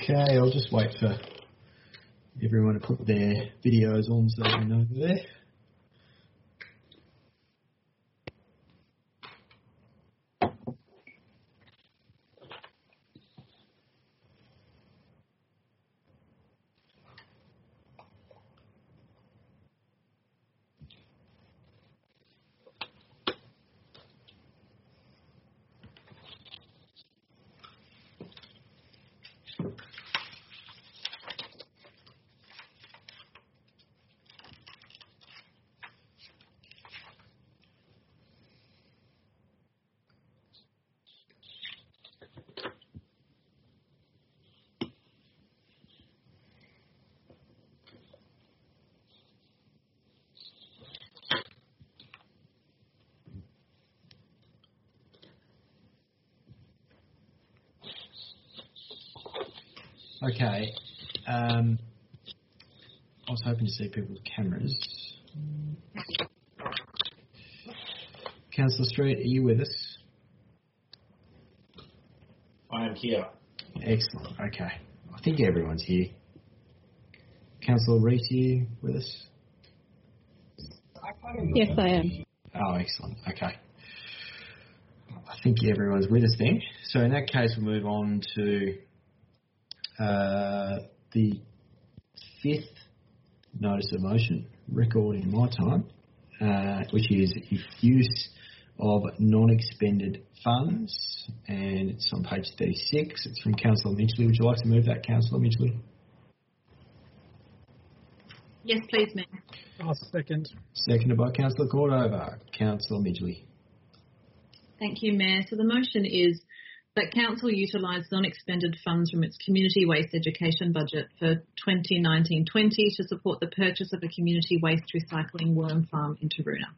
Okay, I'll just wait for everyone to put their videos on so they can know they're there. Okay. I was hoping to see people with cameras. Councillor Street, are you with us? I am here. Excellent. Okay. I think everyone's here. Councillor Rees, are you with us? Yes, I am. Oh, excellent. Okay. I think everyone's with us then. So in that case, we'll move on to the fifth notice of motion, record in my time, which is use of non-expended funds, and it's on page 36. It's from Councillor Midgley. Would you like to move that, Councillor Midgley? Yes, please, Mayor. I'll second. Seconded by Councillor Cordova. Councillor Midgley. Thank you, Mayor. So the motion is that Council utilise non-expended funds from its community waste education budget for 2019-20 to support the purchase of a community waste recycling worm farm in Taroona.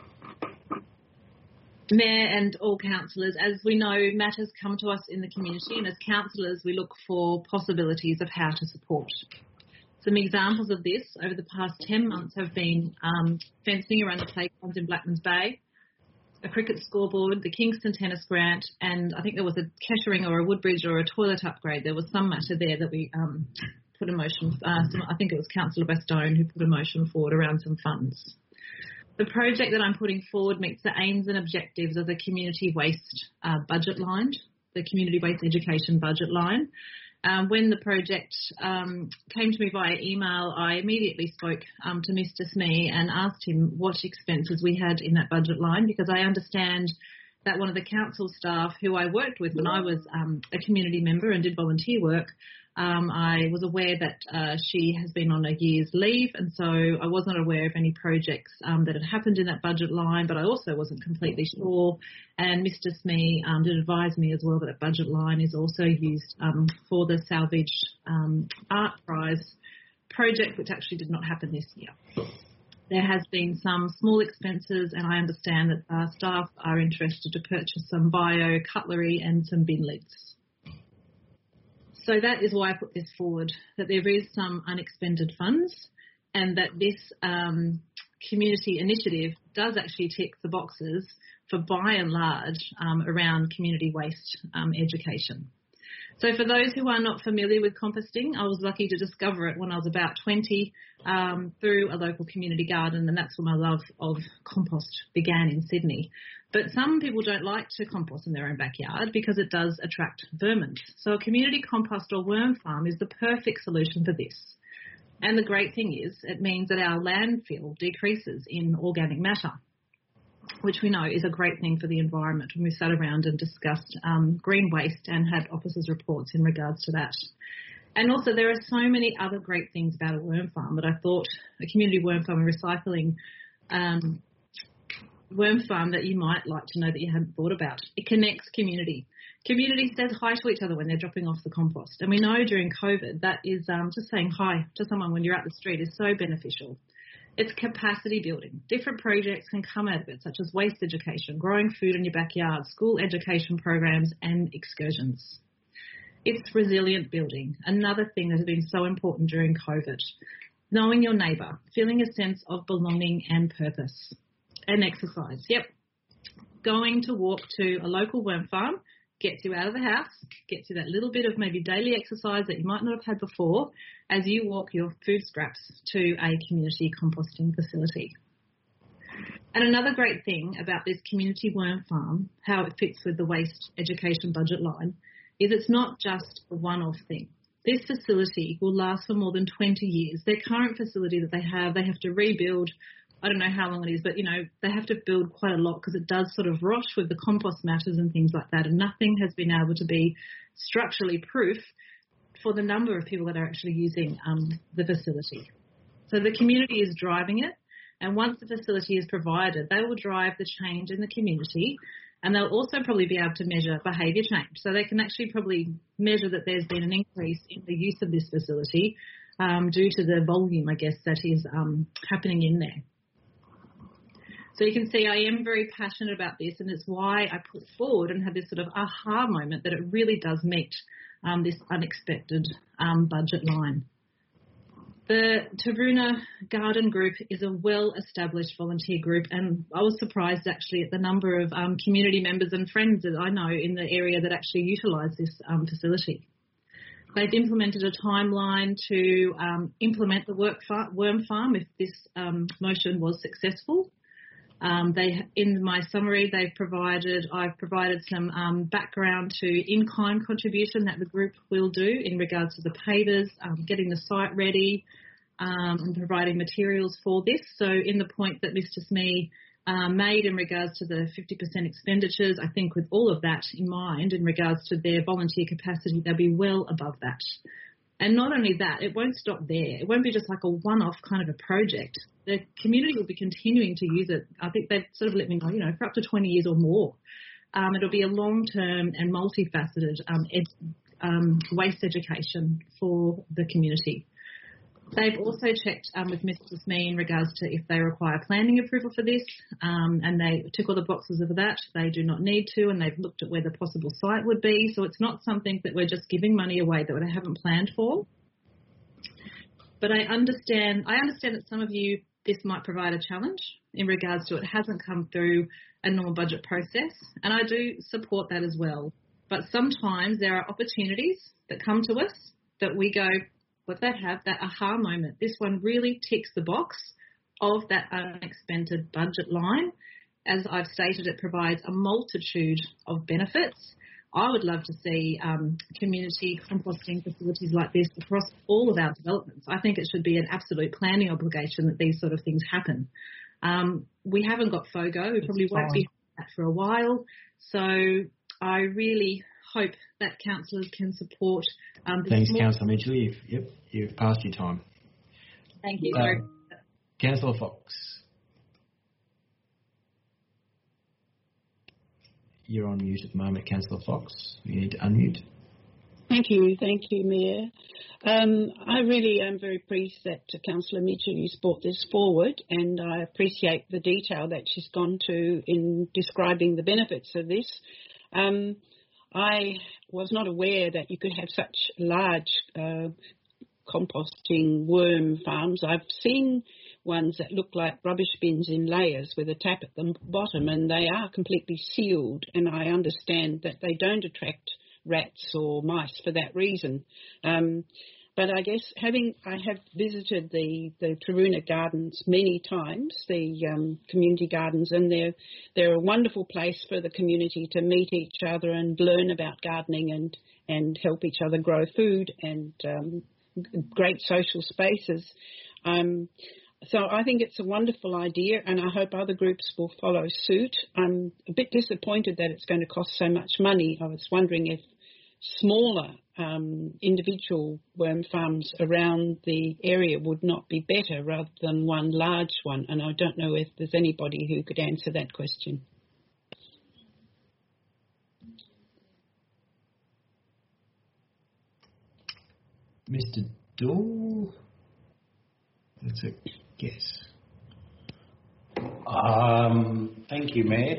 Mayor and all councillors, as we know, matters come to us in the community, and as councillors we look for possibilities of how to support. Some examples of this over the past 10 months have been fencing around the playgrounds in Blackmans Bay, a cricket scoreboard, the Kingston tennis grant, and I think there was a Kettering or a Woodbridge or a toilet upgrade. There was some matter there that we put a motion, I think it was Councillor Bastone who put a motion forward around some funds. The project that I'm putting forward meets the aims and objectives of the community waste budget line, the community waste education budget line. When the project came to me via email, I immediately spoke to Mr. Smee and asked him what expenses we had in that budget line, because I understand that one of the council staff who I worked with when I was a community member and did volunteer work, I was aware that she has been on a year's leave, and so I was not aware of any projects that had happened in that budget line, but I also wasn't completely sure. And Mr. Smee did advise me as well that budget line is also used for the Salvage Art Prize project, which actually did not happen this year. There has been some small expenses, and I understand that staff are interested to purchase some bio cutlery and some bin lids. So that is why I put this forward, that there is some unexpended funds and that this community initiative does actually tick the boxes for, by and large, around community waste education. So for those who are not familiar with composting, I was lucky to discover it when I was about 20 through a local community garden, and that's where my love of compost began in Sydney. But some people don't like to compost in their own backyard because it does attract vermin. So a community compost or worm farm is the perfect solution for this. And the great thing is it means that our landfill decreases in organic matter, which we know is a great thing for the environment when we sat around and discussed green waste and had officers' reports in regards to that. And also there are so many other great things about a worm farm that I thought a community worm farm and recycling worm farm that you might like to know that you hadn't thought about. It connects community. Community says hi to each other when they're dropping off the compost. And we know during COVID that is just saying hi to someone when you're out the street is so beneficial. It's capacity building. Different projects can come out of it, such as waste education, growing food in your backyard, school education programs and excursions. It's resilient building, another thing that has been so important during COVID. Knowing your neighbour, feeling a sense of belonging and purpose. And exercise, yep. Going to walk to a local worm farm gets you out of the house, gets you that little bit of maybe daily exercise that you might not have had before as you walk your food scraps to a community composting facility. And another great thing about this community worm farm, how it fits with the waste education budget line, is it's not just a one-off thing. This facility will last for more than 20 years. Their current facility that they have to rebuild. I don't know how long it is, but, they have to build quite a lot because it does sort of rot with the compost matters and things like that, and nothing has been able to be structurally proof for the number of people that are actually using the facility. So the community is driving it, and once the facility is provided, they will drive the change in the community, and they'll also probably be able to measure behaviour change. So they can actually probably measure that there's been an increase in the use of this facility due to the volume, I guess, that is happening in there. So you can see I am very passionate about this, and it's why I put forward and had this sort of aha moment that it really does meet this unexpected budget line. The Taroona Garden Group is a well-established volunteer group, and I was surprised actually at the number of community members and friends that I know in the area that actually utilise this facility. They've implemented a timeline to implement the worm farm if this motion was successful. In my summary, I've provided some background to in-kind contribution that the group will do in regards to the pavers, getting the site ready, and providing materials for this. So in the point that Mr. Smee made in regards to the 50% expenditures, I think with all of that in mind, in regards to their volunteer capacity, they'll be well above that. And not only that, it won't stop there. It won't be just like a one-off kind of a project. The community will be continuing to use it. I think they've sort of let me know, for up to 20 years or more. It'll be a long-term and multifaceted waste education for the community. They've also checked with Mr. Smee in regards to if they require planning approval for this, and they tick all the boxes of that. They do not need to, and they've looked at where the possible site would be. So it's not something that we're just giving money away that they haven't planned for. But I understand that some of you, this might provide a challenge in regards to it hasn't come through a normal budget process, and I do support that as well. But sometimes there are opportunities that come to us that we go, but that have that aha moment. This one really ticks the box of that unexpended budget line. As I've stated, it provides a multitude of benefits. I would love to see community composting facilities like this across all of our developments. I think it should be an absolute planning obligation that these sort of things happen. We haven't got FOGO. We probably won't be that for a while. So I really hope that councillors can support. Thanks, Councillor Mitchell. You've passed your time. Thank you. Councillor Fox. You're on mute at the moment, Councillor Fox. You need to unmute. Thank you, Mayor. I really am very pleased that Councillor Mitchell has brought this forward, and I appreciate the detail that she's gone to in describing the benefits of this. I was not aware that you could have such large composting worm farms. I've seen ones that look like rubbish bins in layers with a tap at the bottom, and they are completely sealed, and I understand that they don't attract rats or mice for that reason. But I guess I have visited the Taroona Gardens many times, the community gardens, and they're a wonderful place for the community to meet each other and learn about gardening and help each other grow food, and great social spaces. So I think it's a wonderful idea, and I hope other groups will follow suit. I'm a bit disappointed that it's going to cost so much money. I was wondering if smaller individual worm farms around the area would not be better rather than one large one, and I don't know if there's anybody who could answer that question. Mr. Dole? That's a guess. Thank you, Mayor.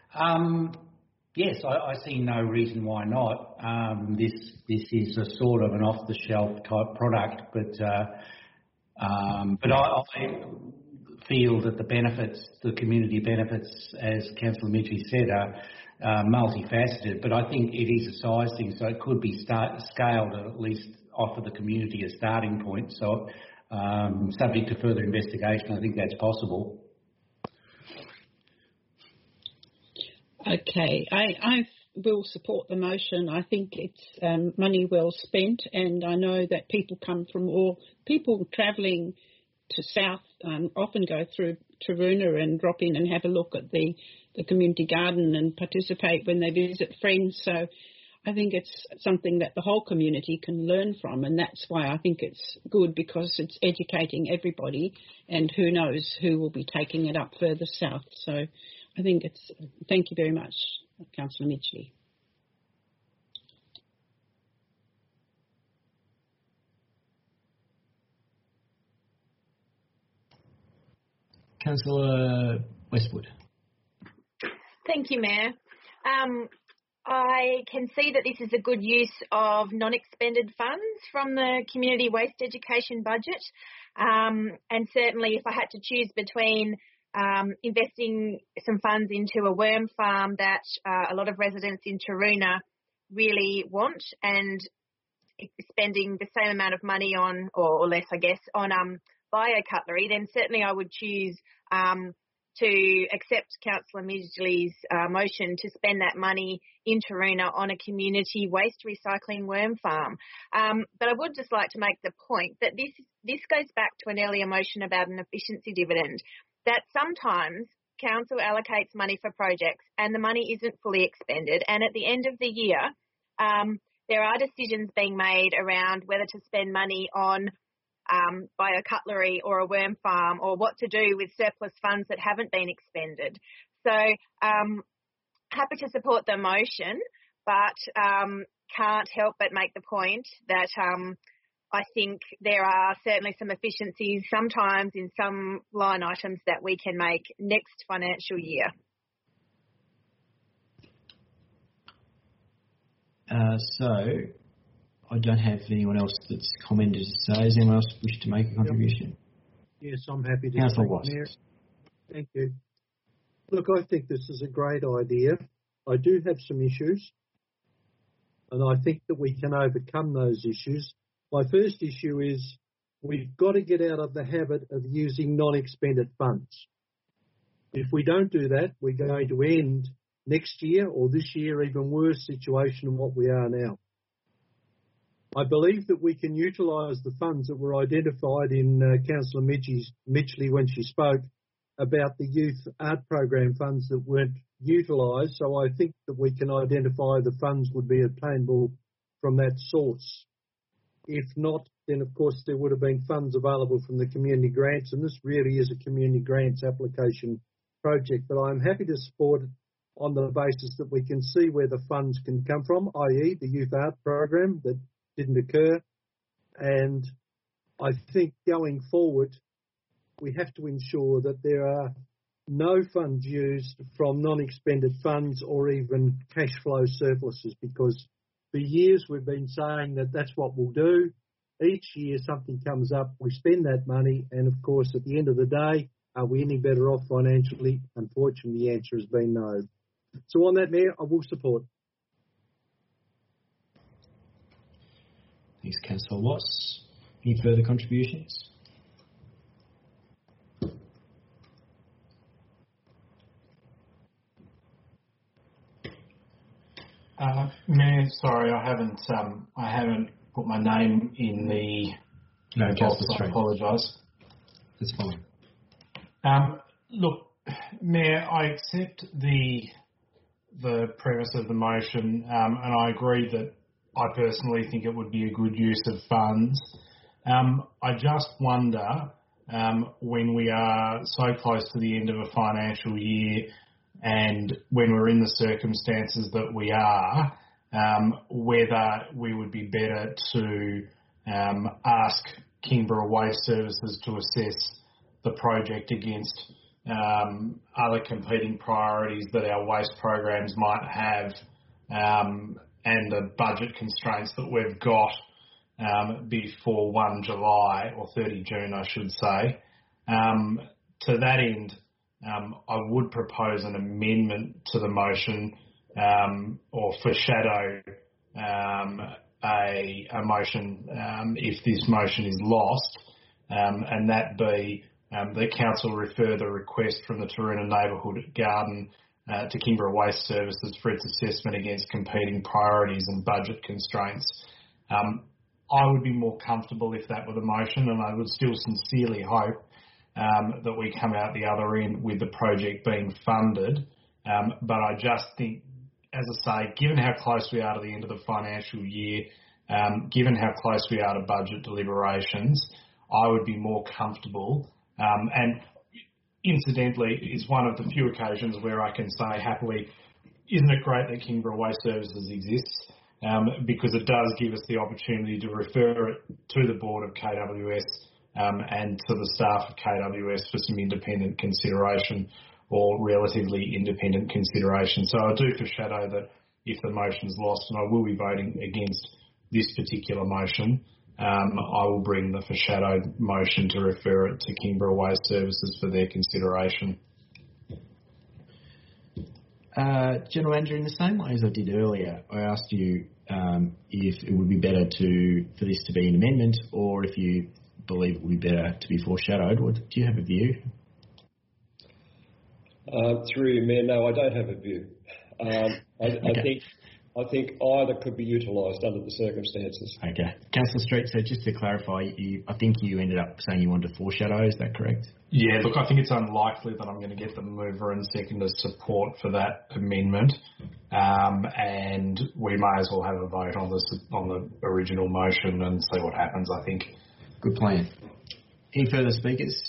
Yes, I see no reason why not. This is a sort of an off-the-shelf type product, but feel that the community benefits, as Councillor Midgley said, are multifaceted. But I think it is a size thing, so it could be scaled to at least offer the community a starting point. So subject to further investigation, I think that's possible. Okay, I will support the motion. I think it's money well spent, and I know that people travelling to South often go through Taroona and drop in and have a look at the community garden and participate when they visit friends. So I think it's something that the whole community can learn from, and that's why I think it's good, because it's educating everybody, and who knows who will be taking it up further south. So I think thank you very much, Councillor Midgley. Councillor Westwood. Thank you, Mayor. I can see that this is a good use of non-expended funds from the community waste education budget. And certainly if I had to choose between investing some funds into a worm farm that a lot of residents in Taroona really want, and spending the same amount of money on, or less I guess, on biocutlery, then certainly I would choose to accept Councillor Midgley's motion to spend that money in Taroona on a community waste recycling worm farm. But I would just like to make the point that this goes back to an earlier motion about an efficiency dividend, that sometimes council allocates money for projects and the money isn't fully expended, and at the end of the year there are decisions being made around whether to spend money on biocutlery or a worm farm, or what to do with surplus funds that haven't been expended. So happy to support the motion, but can't help but make the point that I think there are certainly some efficiencies sometimes in some line items that we can make next financial year. So I don't have anyone else that's commented to say. Does anyone else wish to make a contribution? Yes, I'm happy to. Councillor Watts. Thank you. Look, I think this is a great idea. I do have some issues, and I think that we can overcome those issues. My first issue is we've got to get out of the habit of using non-expended funds. If we don't do that, we're going to end next year or this year even worse situation than what we are now. I believe that we can utilise the funds that were identified in Councillor Midgley when she spoke about the youth art program funds that weren't utilised. So I think that we can identify the funds would be obtainable from that source. If not, then of course there would have been funds available from the community grants, and this really is a community grants application project. But I'm happy to support it on the basis that we can see where the funds can come from, i.e. the youth art program that didn't occur. And I think going forward, we have to ensure that there are no funds used from non-expended funds or even cash flow surpluses, because for years we've been saying that that's what we'll do. Each year something comes up, we spend that money, and of course at the end of the day, are we any better off financially? Unfortunately, the answer has been no. So on that, Mayor, I will support. Thanks, Councillor Watts. Any further contributions? Mayor, sorry, I haven't put my name in the box. I apologise. That's fine. Look, Mayor, I accept the premise of the motion, and I agree that I personally think it would be a good use of funds. I just wonder, when we are so close to the end of a financial year and when we're in the circumstances that we are, whether we would be better to ask Kingborough Waste Services to assess the project against other competing priorities that our waste programs might have, and the budget constraints that we've got before 1 July or 30 June, I should say, to that end, I would propose an amendment to the motion or foreshadow a motion if this motion is lost, and that be the council refer the request from the Taroona Neighbourhood Garden to Kingborough Waste Services for its assessment against competing priorities and budget constraints. I would be more comfortable if that were the motion, and I would still sincerely hope that we come out the other end with the project being funded. But I just think, as I say, given how close we are to the end of the financial year, given how close we are to budget deliberations, I would be more comfortable. And incidentally, it's one of the few occasions where I can say happily, isn't it great that Kingborough Waste Services exists? Because it does give us the opportunity to refer it to the board of KWS and to the staff of KWS for some independent consideration or relatively independent consideration. So I do foreshadow that if the motion's lost, and I will be voting against this particular motion, I will bring the foreshadowed motion to refer it to Kingborough Waste Services for their consideration. General Manager, in the same way as I did earlier, I asked you if it would be better for this to be an amendment, or if you believe it would be better to be foreshadowed. Do you have a view? Through you, Mayor, no, I don't have a view. Okay. I think either could be utilised under the circumstances. Okay. Councillor Street, so just to clarify, I think you ended up saying you wanted to foreshadow, is that correct? Yeah, look, I think it's unlikely that I'm going to get the mover and seconder support for that amendment, and we may as well have a vote on the original motion and see what happens, I think. Good plan. Any further speakers?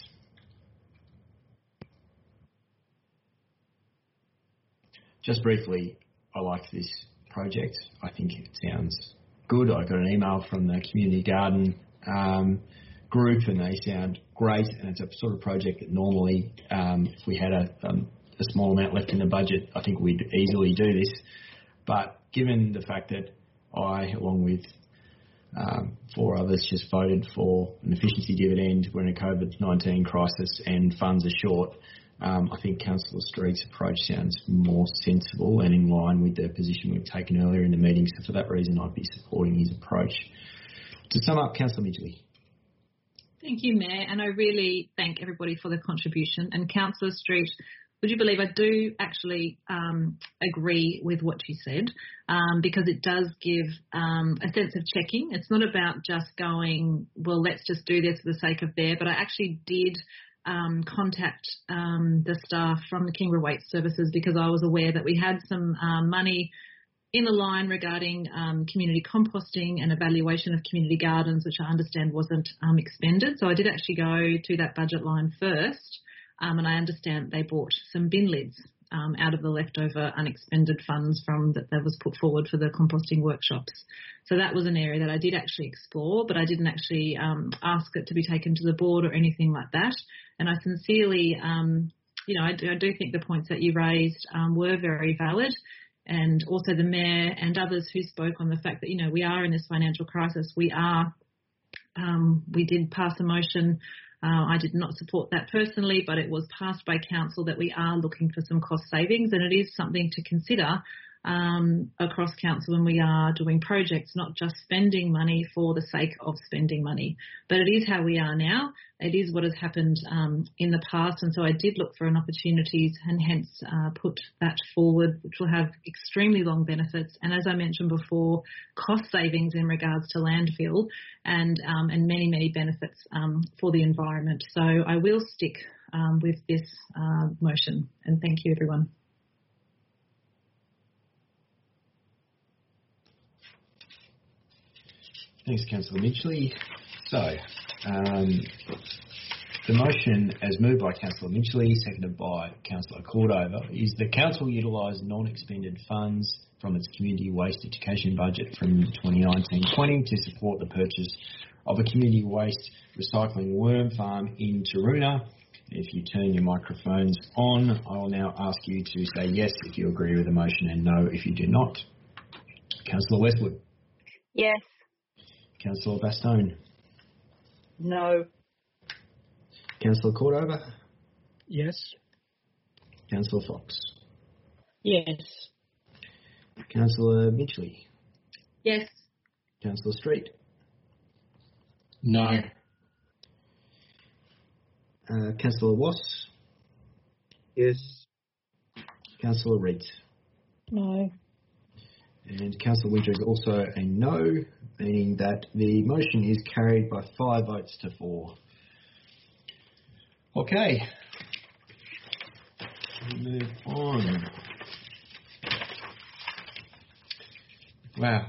Just briefly, I like this project. I think it sounds good. I got an email from the Community Garden group and they sound great, and it's a sort of project that normally, if we had a small amount left in the budget, I think we'd easily do this. But given the fact that I, along with 4 others, just voted for an efficiency dividend, we're in a COVID-19 crisis and funds are short, I think Councillor Street's approach sounds more sensible and in line with the position we've taken earlier in the meeting. So for that reason, I'd be supporting his approach. To sum up, Councillor Midgley. Thank you, Mayor, and I really thank everybody for their contribution. And Councillor Street, would you believe I do actually agree with what you said, because it does give a sense of checking. It's not about just going, well, let's just do this for the sake of there, but I actually did contact the staff from the Kingborough Waste Services because I was aware that we had some money in the line regarding community composting and evaluation of community gardens, which I understand wasn't expended. So I did actually go to that budget line first, and I understand they bought some bin lids out of the leftover unexpended funds from that was put forward for the composting workshops. So that was an area that I did actually explore, but I didn't actually ask it to be taken to the board or anything like that. And I sincerely, I do think the points that you raised were very valid. And also the Mayor and others who spoke on the fact that, we are in this financial crisis. We did pass a motion. I did not support that personally, but it was passed by council that we are looking for some cost savings, and it is something to consider across council when we are doing projects, not just spending money for the sake of spending money. But it is how we are now. It is what has happened in the past, and so I did look for an opportunities and hence put that forward, which will have extremely long benefits. And as I mentioned before, cost savings in regards to landfill and many, many benefits for the environment. So I will stick with this motion, and thank you, everyone. Thanks, Councillor Midgley. So, the motion, as moved by Councillor Midgley, seconded by Councillor Cordover, is the council utilise non-expended funds from its community waste education budget from 2019-20 to support the purchase of a community waste recycling worm farm in Taroona. If you turn your microphones on, I will now ask you to say yes if you agree with the motion and no if you do not. Councillor Westwood. Yes. Councillor Bastone. No. Councillor Cordover. Yes. Councillor Fox. Yes. Councillor Mitchley. Yes. Councillor Street. No. Councillor Wass. Yes. Councillor Reid. No. And Councillor Winters also a no, meaning that the motion is carried by 5 votes to 4. Okay. Move on. Wow.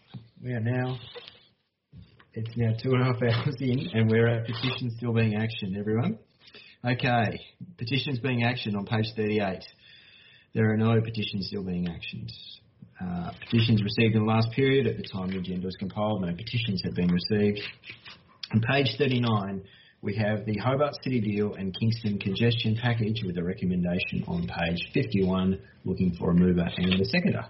It's now 2.5 hours in and we're at petitions still being actioned, everyone. Okay. Petitions being actioned on page 38. There are no petitions still being actioned. Petitions received in the last period at the time the agenda was compiled, no petitions have been received. On page 39, we have the Hobart City Deal and Kingston Congestion Package with a recommendation on page 51, looking for a mover and a seconder.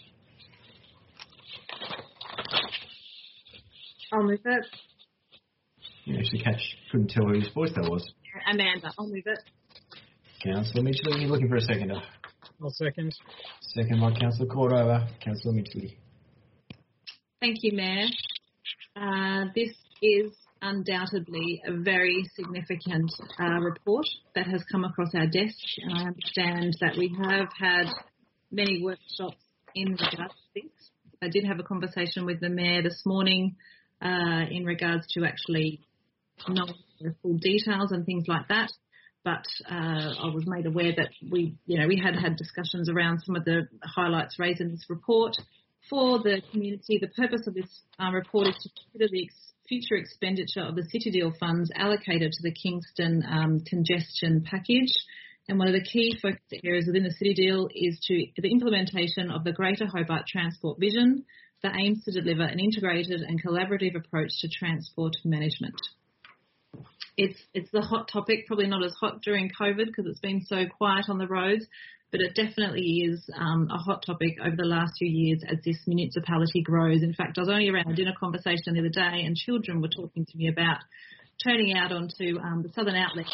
I'll move it. You actually couldn't tell whose voice that was. Amanda, I'll move it. Councillor Mitchley, you're looking for a seconder. I'll second. Second by Councillor Cordova. Councillor Mitchley. Thank you, Mayor. This is undoubtedly a very significant report that has come across our desk, and I understand that we have had many workshops in regards to this. I did have a conversation with the Mayor this morning in regards to actually knowing the full details and things like that. But I was made aware that we had discussions around some of the highlights raised in this report. For the community, the purpose of this report is to consider the future expenditure of the City Deal funds allocated to the Kingston Congestion Package. And one of the key focus areas within the City Deal is the implementation of the Greater Hobart Transport Vision that aims to deliver an integrated and collaborative approach to transport management. It's the hot topic, probably not as hot during COVID because it's been so quiet on the roads, but it definitely is a hot topic over the last few years as this municipality grows. In fact, I was only around a dinner conversation the other day and children were talking to me about turning out onto the southern outlets.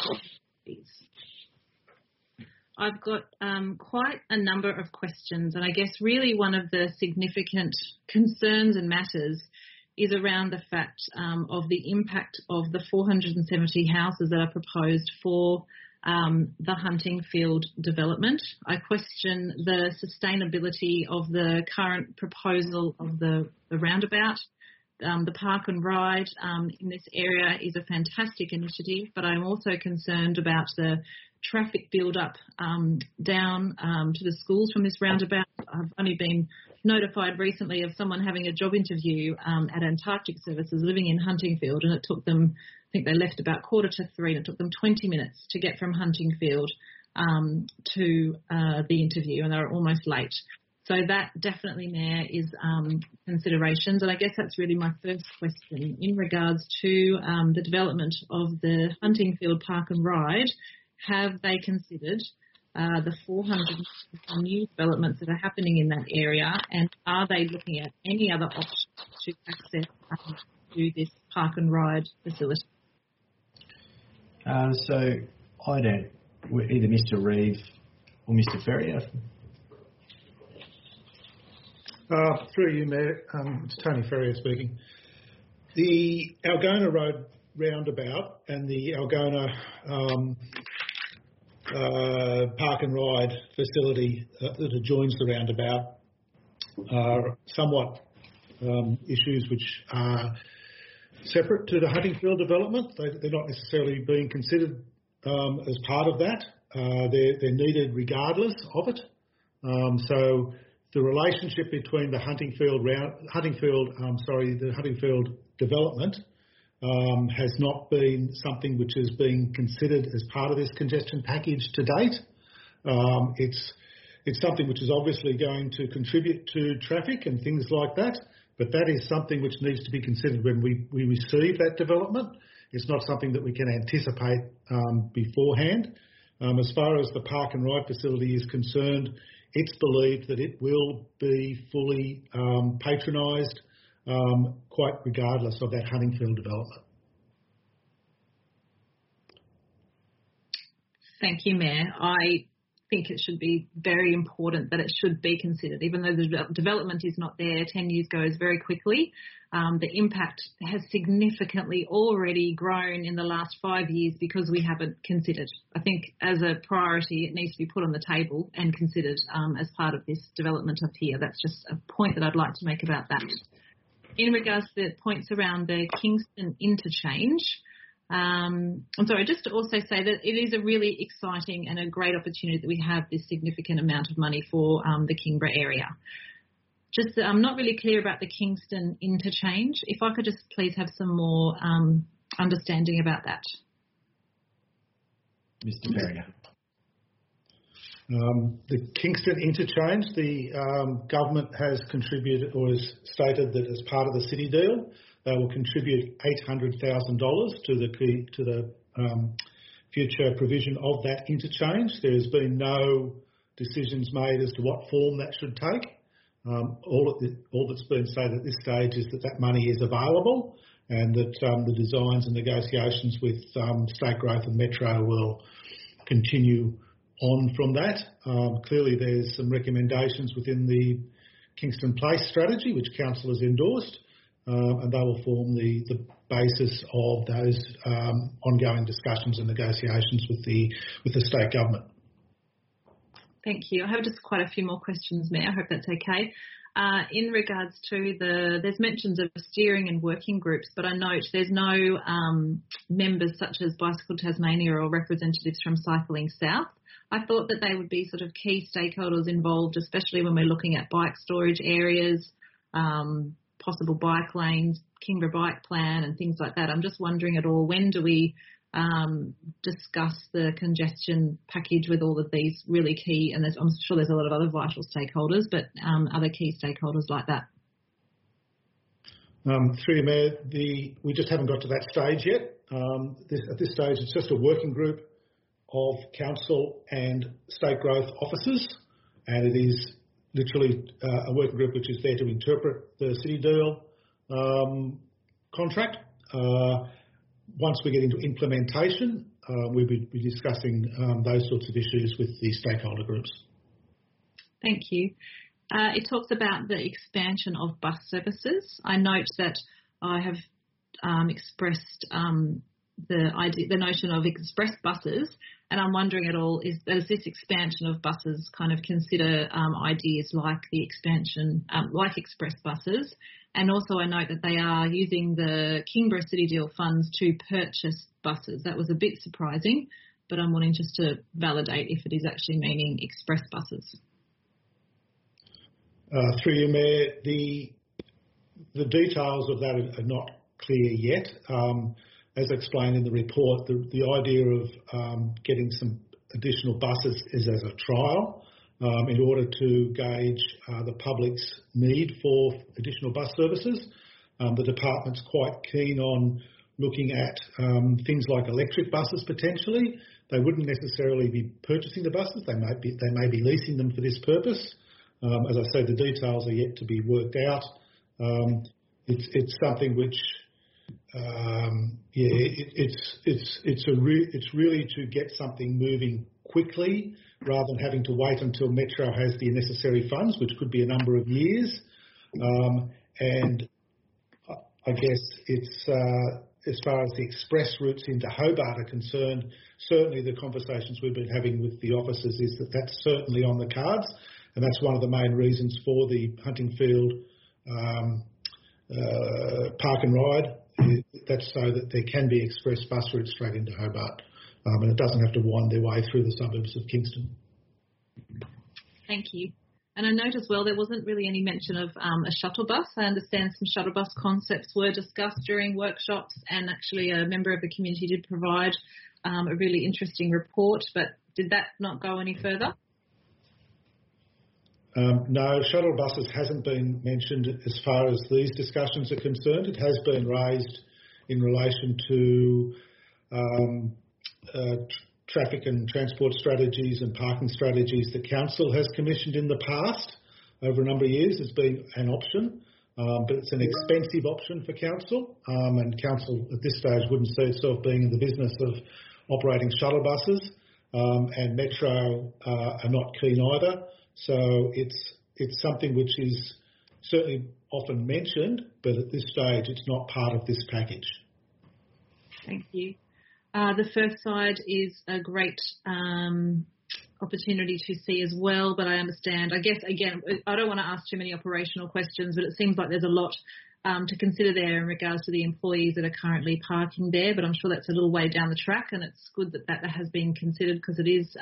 I've got quite a number of questions, and I guess really one of the significant concerns and matters is around the fact of the impact of the 470 houses that are proposed for the Huntingfield development. I question the sustainability of the current proposal of the roundabout. The park and ride in this area is a fantastic initiative, but I'm also concerned about the traffic build-up down to the schools from this roundabout. I've only been notified recently of someone having a job interview at Antarctic Services living in Huntingfield, and it took them, I think they left about 2:45, and it took them 20 minutes to get from Huntingfield to the interview, and they were almost late. So that definitely, Mayor, is considerations. And I guess that's really my first question in regards to the development of the Huntingfield Park and Ride. Have they considered the 400 new developments that are happening in that area, and are they looking at any other options to access to this park and ride facility? So I don't, either Mr. Reeve or Mr. Ferrier. Through you, Mayor, it's Tony Ferrier speaking. The Algona Road roundabout and the Algona park and ride facility that adjoins the roundabout are somewhat issues which are separate to the Huntingfield development. They're not necessarily being considered as part of that. They're needed regardless of it. So the relationship between the Huntingfield development has not been something which has been considered as part of this congestion package to date. It's something which is obviously going to contribute to traffic and things like that, but that is something which needs to be considered when we receive that development. It's not something that we can anticipate beforehand. As far as the park and ride facility is concerned, it's believed that it will be fully patronised quite regardless of that Huntingfield development. Thank you, Mayor. I think it should be very important that it should be considered. Even though the development is not there, 10 years goes very quickly. The impact has significantly already grown in the last 5 years because we haven't considered. I think as a priority, it needs to be put on the table and considered as part of this development up here. That's just a point that I'd like to make about that. In regards to the points around the Kingston interchange, just to also say that it is a really exciting and a great opportunity that we have this significant amount of money for the Kingborough area. I'm not really clear about the Kingston interchange. If I could just please have some more understanding about that. Mr. Ferrier. The Kingston interchange, the government has contributed or has stated that as part of the city deal, they will contribute $800,000 to the future provision of that interchange. There's been no decisions made as to what form that should take. All that's been said at this stage is that money is available and that the designs and negotiations with State Growth and Metro will continue on from that. Clearly there's some recommendations within the Kingston Place strategy which Council has endorsed, and they will form the basis of those ongoing discussions and negotiations with the state government. Thank you. I have just quite a few more questions, Mayor. I hope that's okay. In regards to there's mentions of steering and working groups, but I note there's no members such as Bicycle Tasmania or representatives from Cycling South. I thought that they would be sort of key stakeholders involved, especially when we're looking at bike storage areas, possible bike lanes, Kingborough Bike Plan and things like that. I'm just wondering at all, when do we discuss the congestion package with all of these really key, and I'm sure there's a lot of other vital stakeholders, but other key stakeholders like that? Through you, Mayor, we just haven't got to that stage yet. At this stage, it's just a working group of council and state growth officers, and it is literally a working group which is there to interpret the city deal contract. Once we get into implementation, we'll be discussing those sorts of issues with the stakeholder groups. Thank you. It talks about the expansion of bus services. I note that I have expressed the notion of express buses, and I'm wondering at all, does this expansion of buses kind of consider ideas like the expansion, like express buses? And also I note that they are using the Kingborough City Deal funds to purchase buses. That was a bit surprising, but I'm wanting just to validate if it is actually meaning express buses. Through you, Mayor, the details of that are not clear yet. As explained in the report, the idea of getting some additional buses is as a trial in order to gauge the public's need for additional bus services. The department's quite keen on looking at things like electric buses potentially. They wouldn't necessarily be purchasing the buses. They may be leasing them for this purpose. As I said, the details are yet to be worked out. It's something which it's really to get something moving quickly rather than having to wait until Metro has the necessary funds, which could be a number of years. And I guess it's as far as the express routes into Hobart are concerned, certainly the conversations we've been having with the officers is that that's certainly on the cards, and that's one of the main reasons for the Huntingfield park and ride. That's so that there can be express bus routes straight into Hobart, and it doesn't have to wind their way through the suburbs of Kingston. Thank you. And I note as well there wasn't really any mention of a shuttle bus. I understand some shuttle bus concepts were discussed during workshops, and actually a member of the community did provide a really interesting report, but did that not go any further? No, shuttle buses hasn't been mentioned as far as these discussions are concerned. It has been raised in relation to traffic and transport strategies and parking strategies that Council has commissioned in the past over a number of years as being an option, but it's an expensive option for Council, and Council at this stage wouldn't see itself being in the business of operating shuttle buses. and Metro are not keen either. So it's something which is certainly often mentioned, but at this stage it's not part of this package. Thank you. The first side is a great opportunity to see as well, but I understand. I guess, again, I don't want to ask too many operational questions, but it seems like there's a lot to consider there in regards to the employees that are currently parking there, but I'm sure that's a little way down the track, and it's good that has been considered because it is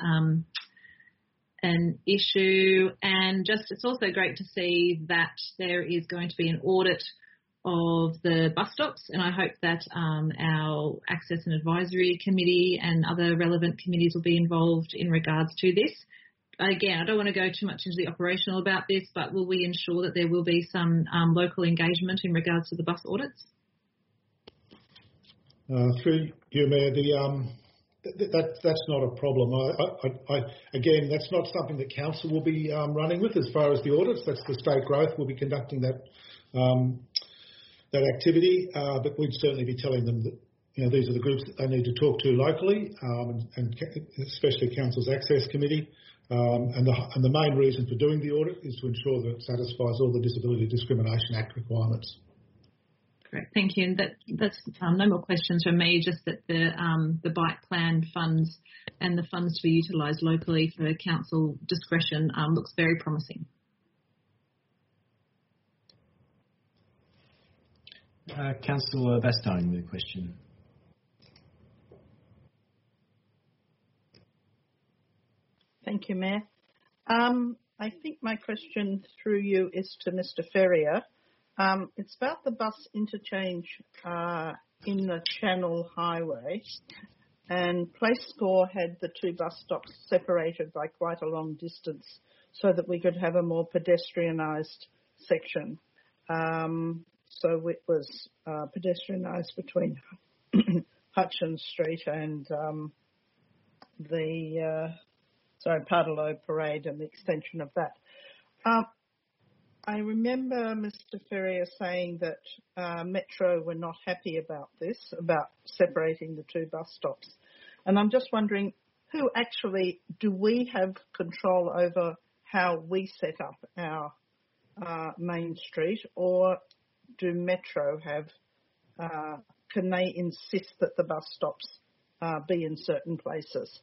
an issue. And it's also great to see that there is going to be an audit of the bus stops, and I hope that our Access and Advisory Committee and other relevant committees will be involved in regards to this. Again, I don't want to go too much into the operational about this, but will we ensure that there will be some local engagement in regards to the bus audits? Through you, Mayor, that's not a problem. Again, that's not something that Council will be running with as far as the audits. That's the State Growth will be conducting that activity, but we'd certainly be telling them that these are the groups that they need to talk to locally, and especially Council's Access Committee. And the main reason for doing the audit is to ensure that it satisfies all the Disability Discrimination Act requirements. Great, thank you. And that's no more questions from me. Just that the bike plan funds and the funds to be utilised locally for council discretion looks very promising. Councillor Bastone with a question. Thank you, Mayor. I think my question through you is to Mr. Ferrier. It's about the bus interchange in the Channel Highway, and Place Score had the two bus stops separated by quite a long distance so that we could have a more pedestrianised section. So it was pedestrianised between Hutchins Street and Pardelow Parade and the extension of that. I remember Mr. Ferrier saying that Metro were not happy about this, about separating the two bus stops. And I'm just wondering, do we have control over how we set up our main street, or do Metro have, can they insist that the bus stops be in certain places?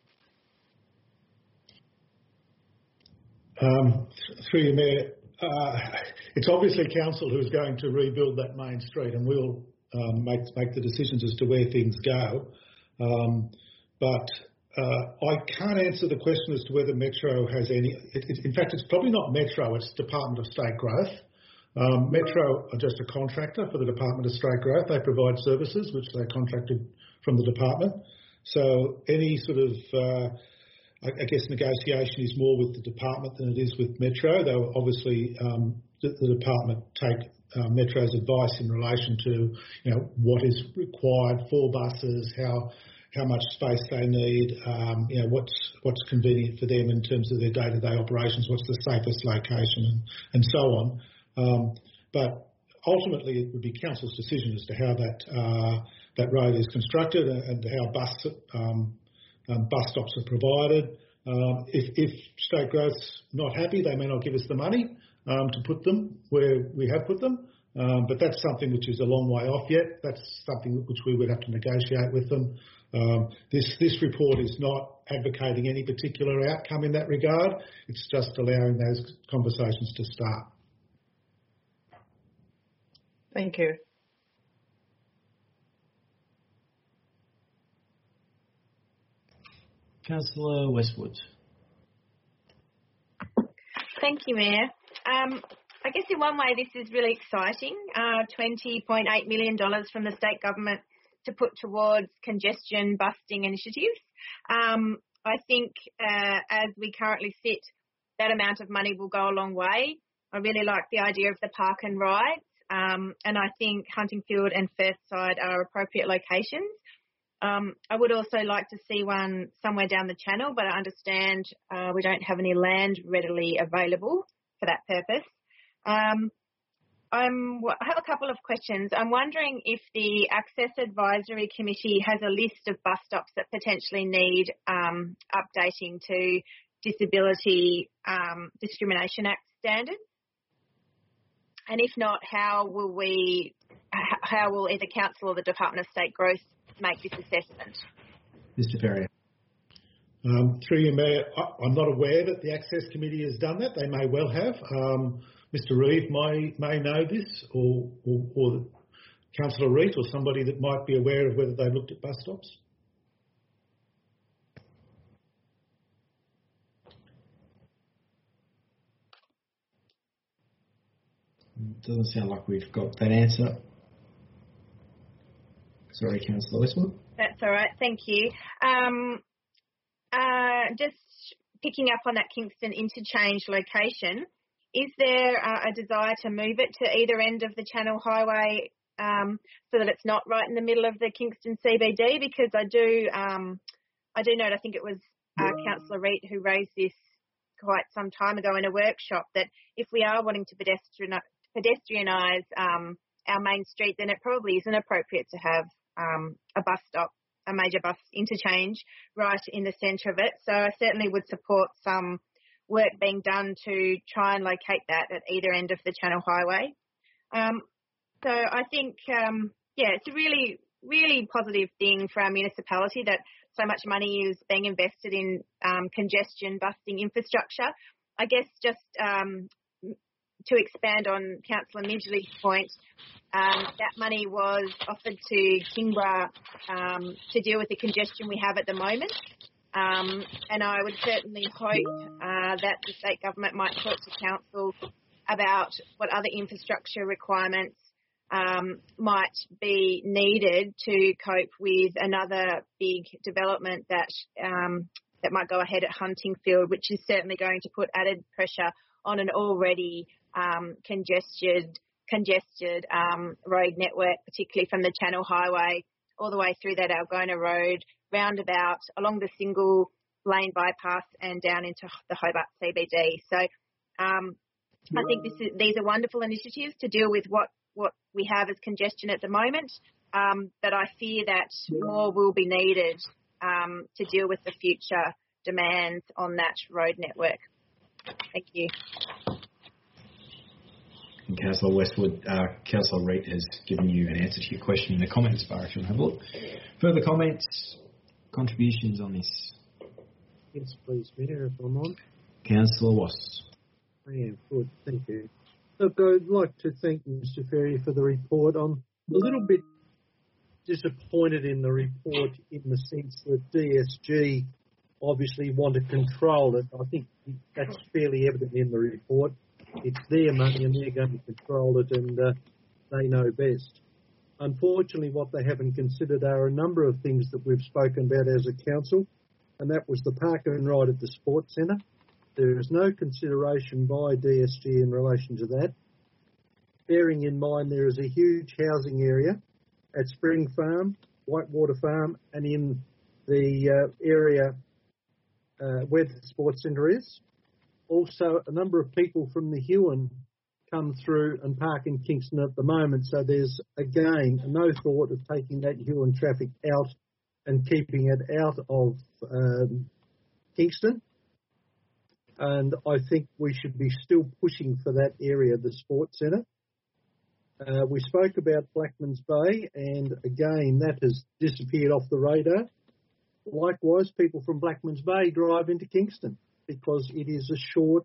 Through you, Mayor, it's obviously Council who's going to rebuild that main street, and we'll make the decisions as to where things go. But I can't answer the question as to whether Metro has any. In fact, it's probably not Metro, it's Department of State Growth. Metro are just a contractor for the Department of State Growth. They provide services which they contracted from the department. So any sort of I guess negotiation is more with the department than it is with Metro. Though obviously the department take Metro's advice in relation to what is required for buses, how much space they need, what's convenient for them in terms of their day-to-day operations, what's the safest location, and so on. But ultimately, it would be Council's decision as to how that road is constructed and how bus stops are provided. If State Growth's not happy, they may not give us the money to put them where we have put them. But that's something which is a long way off yet. That's something which we would have to negotiate with them. This report is not advocating any particular outcome in that regard. It's just allowing those conversations to start. Thank you. Councillor Westwood. Thank you, Mayor. I guess in one way this is really exciting, $20.8 million from the state government to put towards congestion busting initiatives. I think as we currently sit, that amount of money will go a long way. I really like the idea of the park and rides, and I think Huntingfield and Firthside are appropriate locations. I would also like to see one somewhere down the channel, but I understand we don't have any land readily available for that purpose. I have a couple of questions. I'm wondering if the Access Advisory Committee has a list of bus stops that potentially need updating to Disability Discrimination Act standards. And if not, how will either Council or the Department of State Growth make this assessment? Mr. Ferrier. Through you, Mayor, I'm not aware that the Access Committee has done that. They may well have. Mr. Reeve may know this, or Councillor Reid, or somebody that might be aware of whether they've looked at bus stops. Doesn't sound like we've got that answer. Sorry, Councillor Westwood. That's all right. Thank you. Just picking up on that Kingston interchange location, is there a desire to move it to either end of the Channel Highway so that it's not right in the middle of the Kingston CBD? Because I do note, I think it was Councillor Reid who raised this quite some time ago in a workshop, that if we are wanting to pedestrianise our main street, then it probably isn't appropriate to have a bus stop, a major bus interchange right in the centre of it. So I certainly would support some work being done to try and locate that at either end of the Channel Highway. So I think, it's a really, really positive thing for our municipality that so much money is being invested in congestion busting infrastructure. I guess just to expand on Councillor Midgley's point, that money was offered to Kingborough to deal with the congestion we have at the moment. And I would certainly hope that the state government might talk to council about what other infrastructure requirements might be needed to cope with another big development that might go ahead at Huntingfield, which is certainly going to put added pressure on an already congested road network, particularly from the Channel Highway all the way through that Algona Road, roundabout, along the single lane bypass and down into the Hobart CBD. So I think these are wonderful initiatives to deal with what we have as congestion at the moment, but I fear that more will be needed to deal with the future demands on that road network. Thank you. And Councillor Westwood, Councillor Reid has given you an answer to your question in the comments bar if you want to have a look. Further comments, contributions on this? Yes, please, Mayor, if I'm on. Councillor Wass. I am good, thank you. Look, I'd like to thank Mr. Ferrier for the report. I'm a little bit disappointed in the report in the sense that DSG obviously want to control it. I think that's fairly evident in the report. It's their money and they're going to control it, and they know best. Unfortunately, what they haven't considered are a number of things that we've spoken about as a council, and that was the park and ride at the sports centre. There is no consideration by DSG in relation to that. Bearing in mind there is a huge housing area at Spring Farm, Whitewater Farm, and in the area where the sports centre is. Also, a number of people from the Huon come through and park in Kingston at the moment, so there's, again, no thought of taking that Huon traffic out and keeping it out of Kingston. And I think we should be still pushing for that area, the sports centre. We spoke about Blackmans Bay, and again, that has disappeared off the radar. Likewise, people from Blackmans Bay drive into Kingston because it is a short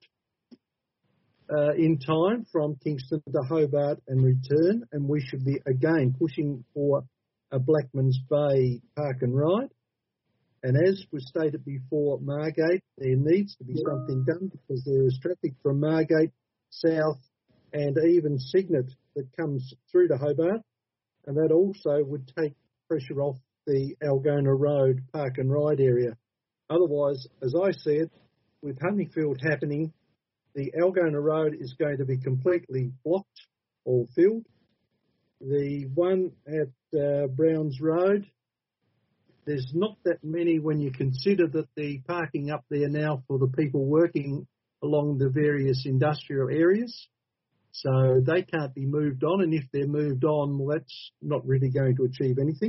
in time from Kingston to Hobart and return, and we should be, again, pushing for a Blackmans Bay park and ride. And as was stated before, Margate, there needs to be something done because there is traffic from Margate south and even Cygnet that comes through to Hobart, and that also would take pressure off the Algona Road park and ride area. Otherwise, as I see it, with Huntingfield happening, the Algona Road is going to be completely blocked or filled. The one at Browns Road, there's not that many when you consider that the parking up there now for the people working along the various industrial areas. So they can't be moved on, and if they're moved on, well, that's not really going to achieve anything.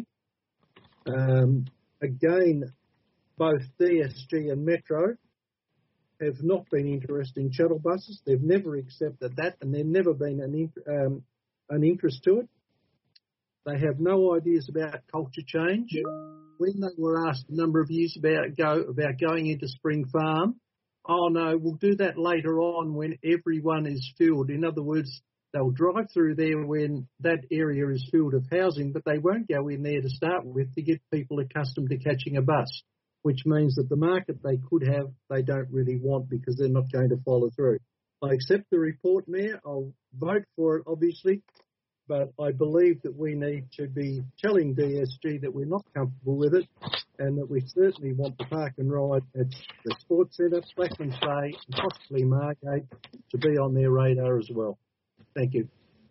Again, both DSG and Metro have not been interested in shuttle buses. They've never accepted that, and there's never been an interest to it. They have no ideas about culture change. When they were asked a number of years about going into Spring Farm, oh no, we'll do that later on when everyone is filled. In other words, they'll drive through there when that area is filled of housing, but they won't go in there to start with to get people accustomed to catching a bus, which means that the market they could have, they don't really want because they're not going to follow through. I accept the report, Mayor. I'll vote for it, obviously, but I believe that we need to be telling DSG that we're not comfortable with it and that we certainly want the park and ride at the Sports Centre, Blackman's Bay and possibly Margate to be on their radar as well. Thank you.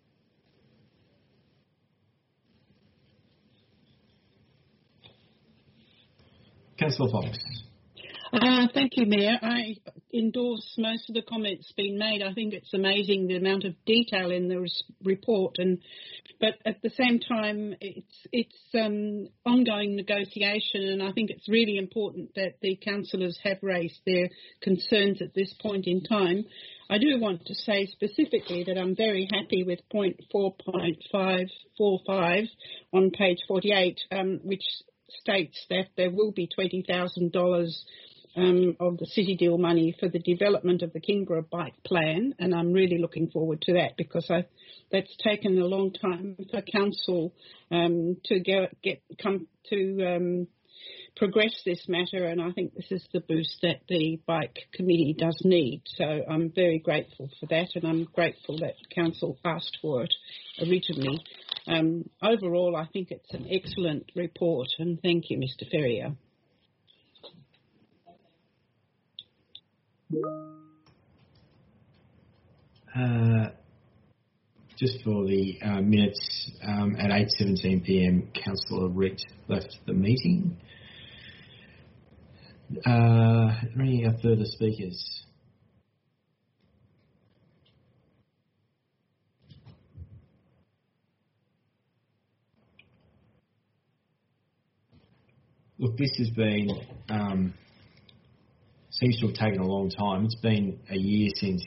Councillor Fox. Thank you, Mayor. I endorse most of the comments being made. I think it's amazing the amount of detail in the report, but at the same time, it's ongoing negotiation, and I think it's really important that the councillors have raised their concerns at this point in time. I do want to say specifically that I'm very happy with point 4.545 on page 48, which states that there will be $20,000 of the City Deal money for the development of the Kingborough Bike Plan, and I'm really looking forward to that because that's taken a long time for council to progress this matter, and I think this is the boost that the bike committee does need. So I'm very grateful for that, and I'm grateful that council asked for it originally. Overall, I think it's an excellent report, and thank you, Mr. Ferrier. Just for the minutes, at 8:17 p.m, Councillor Ritt left the meeting. Are there any further speakers? Look, this has been, seems to have taken a long time. It's been a year since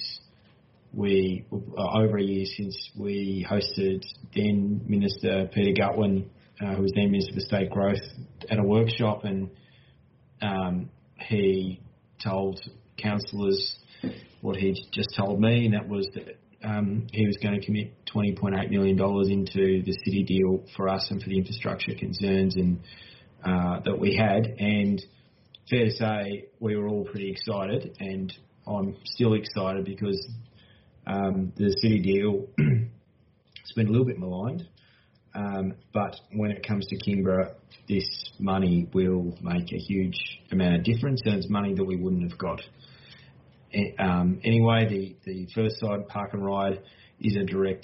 over a year since we hosted then Minister Peter Gutwein, who was then Minister for State Growth, at a workshop, and he told councillors what he'd just told me, and that was that he was going to commit $20.8 million into the City Deal for us and for the infrastructure concerns and that we had. And fair to say, we were all pretty excited, and I'm still excited because the City Deal has been a little bit maligned, but when it comes to Kingborough, this money will make a huge amount of difference, and it's money that we wouldn't have got. Anyway, the first side, Park and Ride, is a direct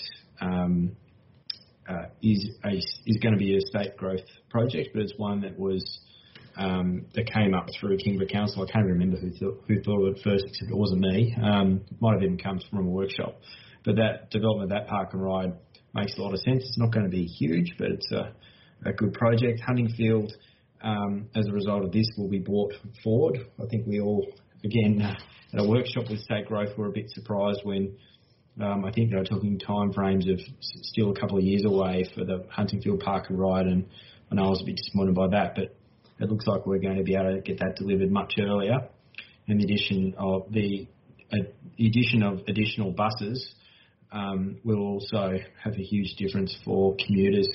is going to be a state growth project, but it's one that was that came up through Kingborough Council. I can't remember who thought of it first, except it wasn't me. Might have even come from a workshop. But that development of that Park and Ride makes a lot of sense. It's not going to be huge, but it's a good project. Huntingfield, as a result of this, will be brought forward. I think we all, again, at a workshop with State Growth, were a bit surprised when I think they were talking time frames of still a couple of years away for the Huntingfield Park and Ride, and I know I was a bit disappointed by that, but it looks like we're going to be able to get that delivered much earlier. And the addition of additional buses will also have a huge difference for commuters.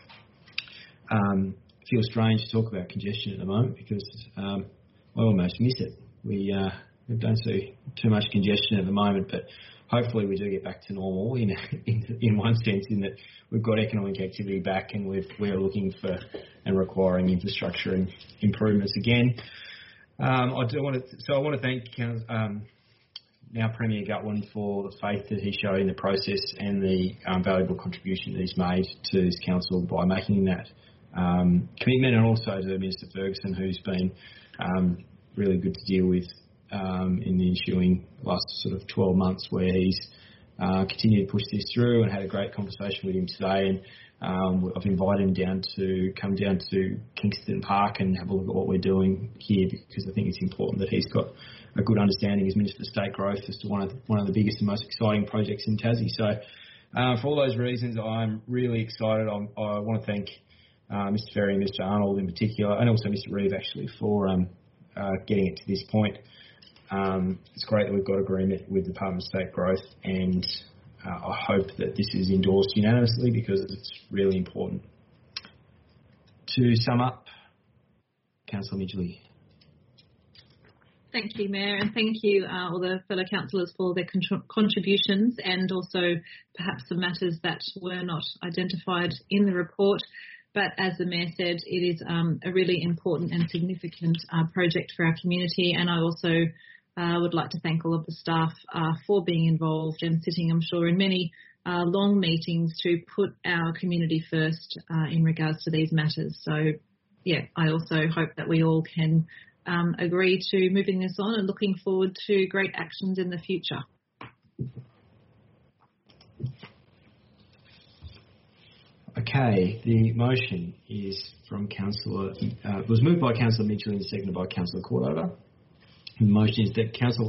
It feels strange to talk about congestion at the moment because I almost miss it. We don't see too much congestion at the moment, but hopefully we do get back to normal in one sense, in that we've got economic activity back and we're looking for and requiring infrastructure and improvements again. I want to thank now Premier Gutwein for the faith that he showed in the process and the valuable contribution that he's made to this council by making that commitment, and also to Minister Ferguson, who's been really good to deal with in the ensuing last sort of 12 months, where he's continue to push this through, and had a great conversation with him today. And I've invited him come down to Kingston Park and have a look at what we're doing here, because I think it's important that he's got a good understanding as Minister for State Growth as to one of the biggest and most exciting projects in Tassie. So for all those reasons, I'm really excited. I want to thank Mr. Ferry and Mr. Arnold in particular, and also Mr. Reeve actually, for getting it to this point. It's great that we've got agreement with the Department of State Growth, and I hope that this is endorsed unanimously because it's really important. To sum up, Councillor Midgley. Thank you, Mayor, and thank you all the fellow councillors for their contributions, and also perhaps the matters that were not identified in the report. But as the Mayor said, it is a really important and significant project for our community, and I also would like to thank all of the staff for being involved and sitting, I'm sure, in many long meetings to put our community first in regards to these matters. So, yeah, I also hope that we all can agree to moving this on and looking forward to great actions in the future. Okay, the motion is from Councillor, was moved by Councillor Mitchell and seconded by Councillor Cordover. The motion is that Council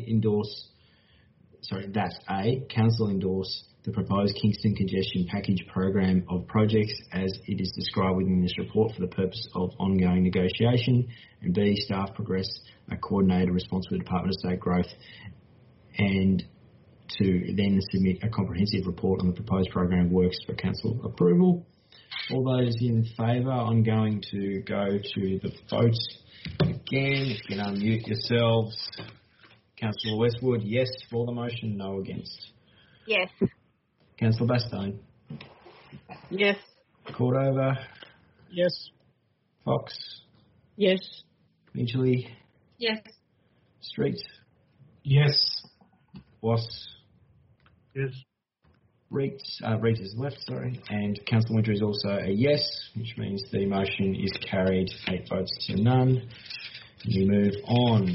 Council endorse the proposed Kingston Congestion Package Program of projects as it is described within this report for the purpose of ongoing negotiation, and B, staff progress a coordinated response with the Department of State Growth, and to then submit a comprehensive report on the proposed program of works for council approval. All those in favour, I'm going to go to the vote again. If you can unmute yourselves. Councillor Westwood, yes for the motion, no against. Yes. Councillor Bastone. Yes. Cordover. Yes. Fox. Yes. Midgley. Yes. Street. Yes. Was. Yes. Reed is left, sorry. And Councillor Winter is also a yes, which means the motion is carried 8 votes to none. We move on.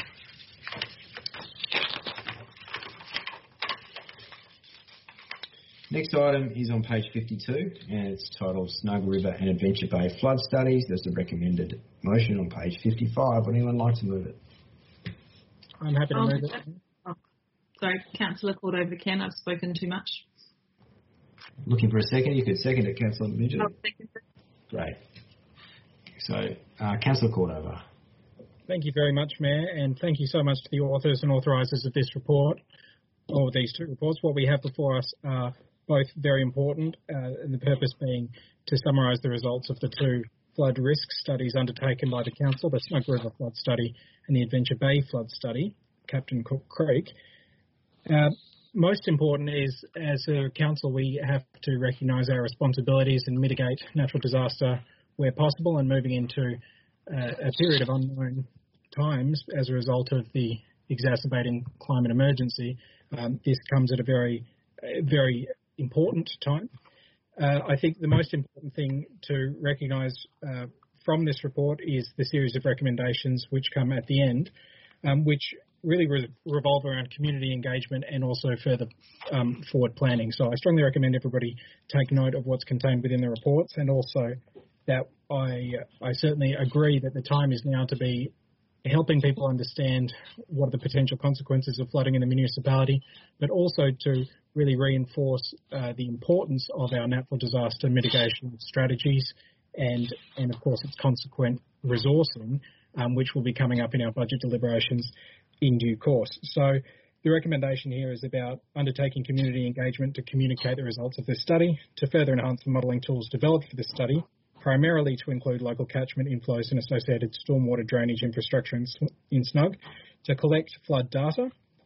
Next item is on page 52, and it's titled Snug River and Adventure Bay Flood Studies. There's a recommended motion on page 55. Would anyone like to move it? I'm happy to move it. Oh, sorry, Councillor Cordover can. I've spoken too much. Looking for a second? You could second it, Councillor Midgley. I'll second it. Great. So, Councillor Cordover. Thank you very much, Mayor, and thank you so much to the authors and authorisers of this report, or these two reports. What we have before us are both very important, and the purpose being to summarise the results of the two flood risk studies undertaken by the Council, the Snug River Flood Study and the Adventure Bay Flood Study, Captain Cook Creek. Most important is, as a Council, we have to recognise our responsibilities and mitigate natural disaster where possible, and moving into a period of unknown times as a result of the exacerbating climate emergency. This comes at a very, very important time. I think the most important thing to recognise from this report is the series of recommendations which come at the end, which really revolve around community engagement and also further forward planning. So I strongly recommend everybody take note of what's contained within the reports, and also that I certainly agree that the time is now to be helping people understand what are the potential consequences of flooding in the municipality, but also to really reinforce the importance of our natural disaster mitigation strategies and of course its consequent resourcing, which will be coming up in our budget deliberations in due course. So the recommendation here is about undertaking community engagement to communicate the results of this study, to further enhance the modelling tools developed for this study, primarily to include local catchment inflows and associated stormwater drainage infrastructure in Snug, to collect flood data,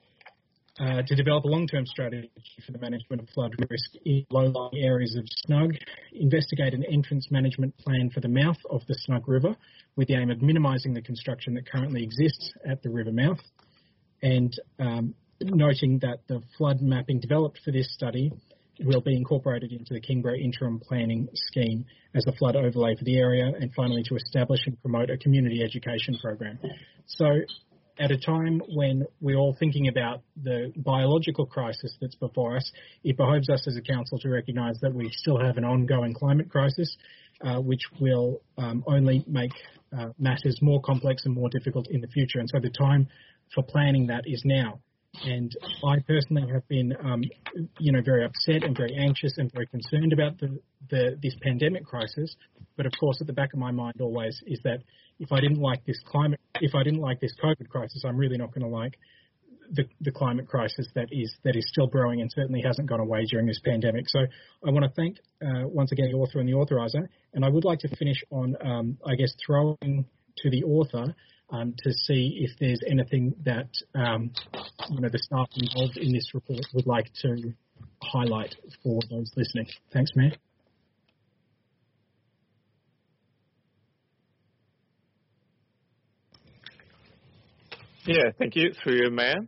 to develop a long-term strategy for the management of flood risk in low-lying areas of Snug, investigate an entrance management plan for the mouth of the Snug River with the aim of minimising the construction that currently exists at the river mouth, and noting that the flood mapping developed for this study will be incorporated into the Kingborough Interim Planning Scheme as a flood overlay for the area, and finally to establish and promote a community education program. So at a time when we're all thinking about the biological crisis that's before us, it behoves us as a council to recognise that we still have an ongoing climate crisis, which will only make matters more complex and more difficult in the future. And so the time for planning that is now. And I personally have been, very upset and very anxious and very concerned about this pandemic crisis. But of course, at the back of my mind always is that if I didn't like this COVID crisis, I'm really not going to like the climate crisis that is still growing and certainly hasn't gone away during this pandemic. So I want to thank once again the author and the authoriser, and I would like to finish on throwing to the author to see if there's anything that the staff involved in this report would like to highlight for those listening. Thanks, Mayor. Yeah, thank you. Through you, Mayor.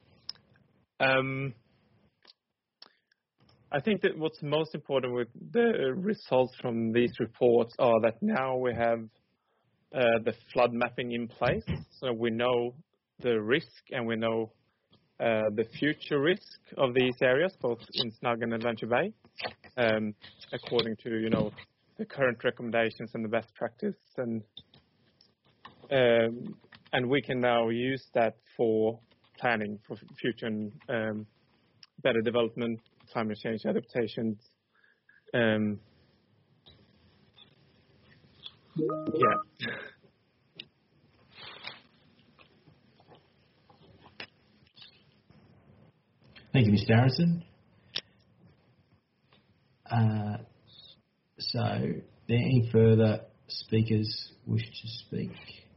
I think that what's most important with the results from these reports are that now we have the flood mapping in place, so we know the risk and we know the future risk of these areas, both in Snug and Adventure Bay, according to the current recommendations and the best practice, and we can now use that for planning for future and better development, climate change adaptations. Yeah. Thank you, Mr. Harrison. So, are there any further speakers wish to speak?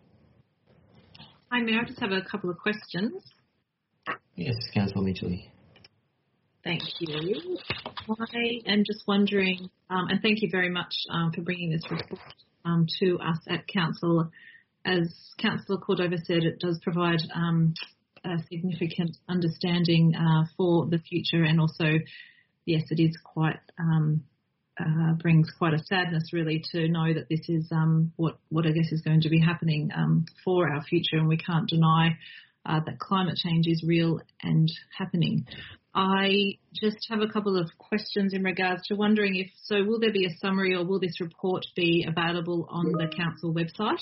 Hi, Mayor. I just have a couple of questions. Yes, Councillor Mitchell. Thank you. I am just wondering, and thank you very much for bringing this report to us at Council. As Councillor Cordova said, it does provide a significant understanding for the future, and also, yes, it is quite brings quite a sadness really to know that this is what I guess is going to be happening for our future, and we can't deny that climate change is real and happening. I just have a couple of questions in regards to wondering will there be a summary, or will this report be available on the council website?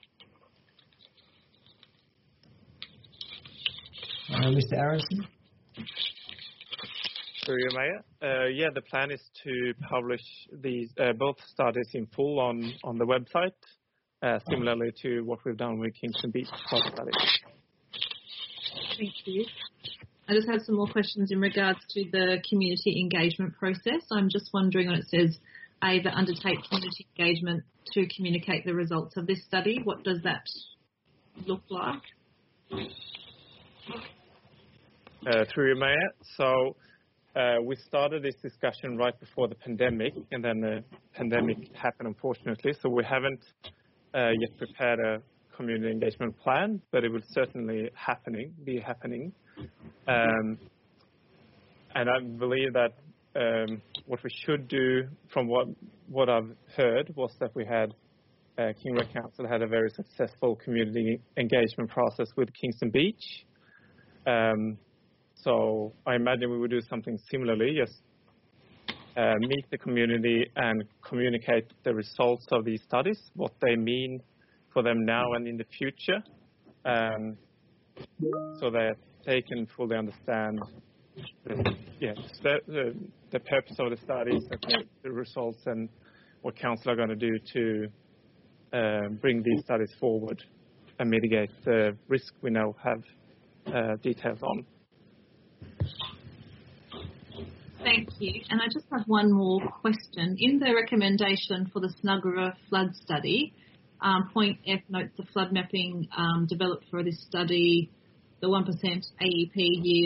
Mr. Harrison? Through you, Mayor. Yeah, the plan is to publish these both studies in full on the website, similarly to what we've done with Kingston Beach flood study. Thank you. I just have some more questions in regards to the community engagement process. I'm just wondering when it says that undertake community engagement to communicate the results of this study. What does that look like? Through you, Mayor. So we started this discussion right before the pandemic, and then the pandemic happened, unfortunately. So we haven't yet prepared a community engagement plan, but it will certainly be happening. And I believe that what we should do, from what I've heard, was that we had Kingroad Council had a very successful community engagement process with Kingston Beach. So I imagine we would do something similarly, just meet the community and communicate the results of these studies, what they mean for them now and in the future, so that they can fully understand the purpose of the studies, the results, and what council are going to do to bring these studies forward and mitigate the risk we now have details on. Thank you. And I just have one more question. In the recommendation for the Snug River flood study, point F notes the flood mapping developed for this study, the 1% AEP year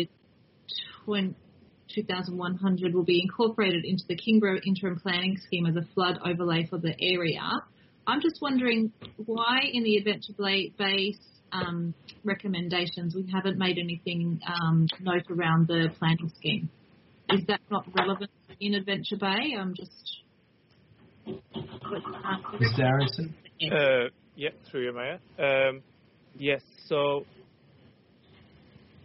2100 will be incorporated into the Kingroad interim planning scheme as a flood overlay for the area. I'm just wondering why in the Adventure Bay recommendations we haven't made anything note around the planning scheme. Is that not relevant in Adventure Bay? I'm just... Mr. Harrison? Yeah, through you, Mayor. Yes, so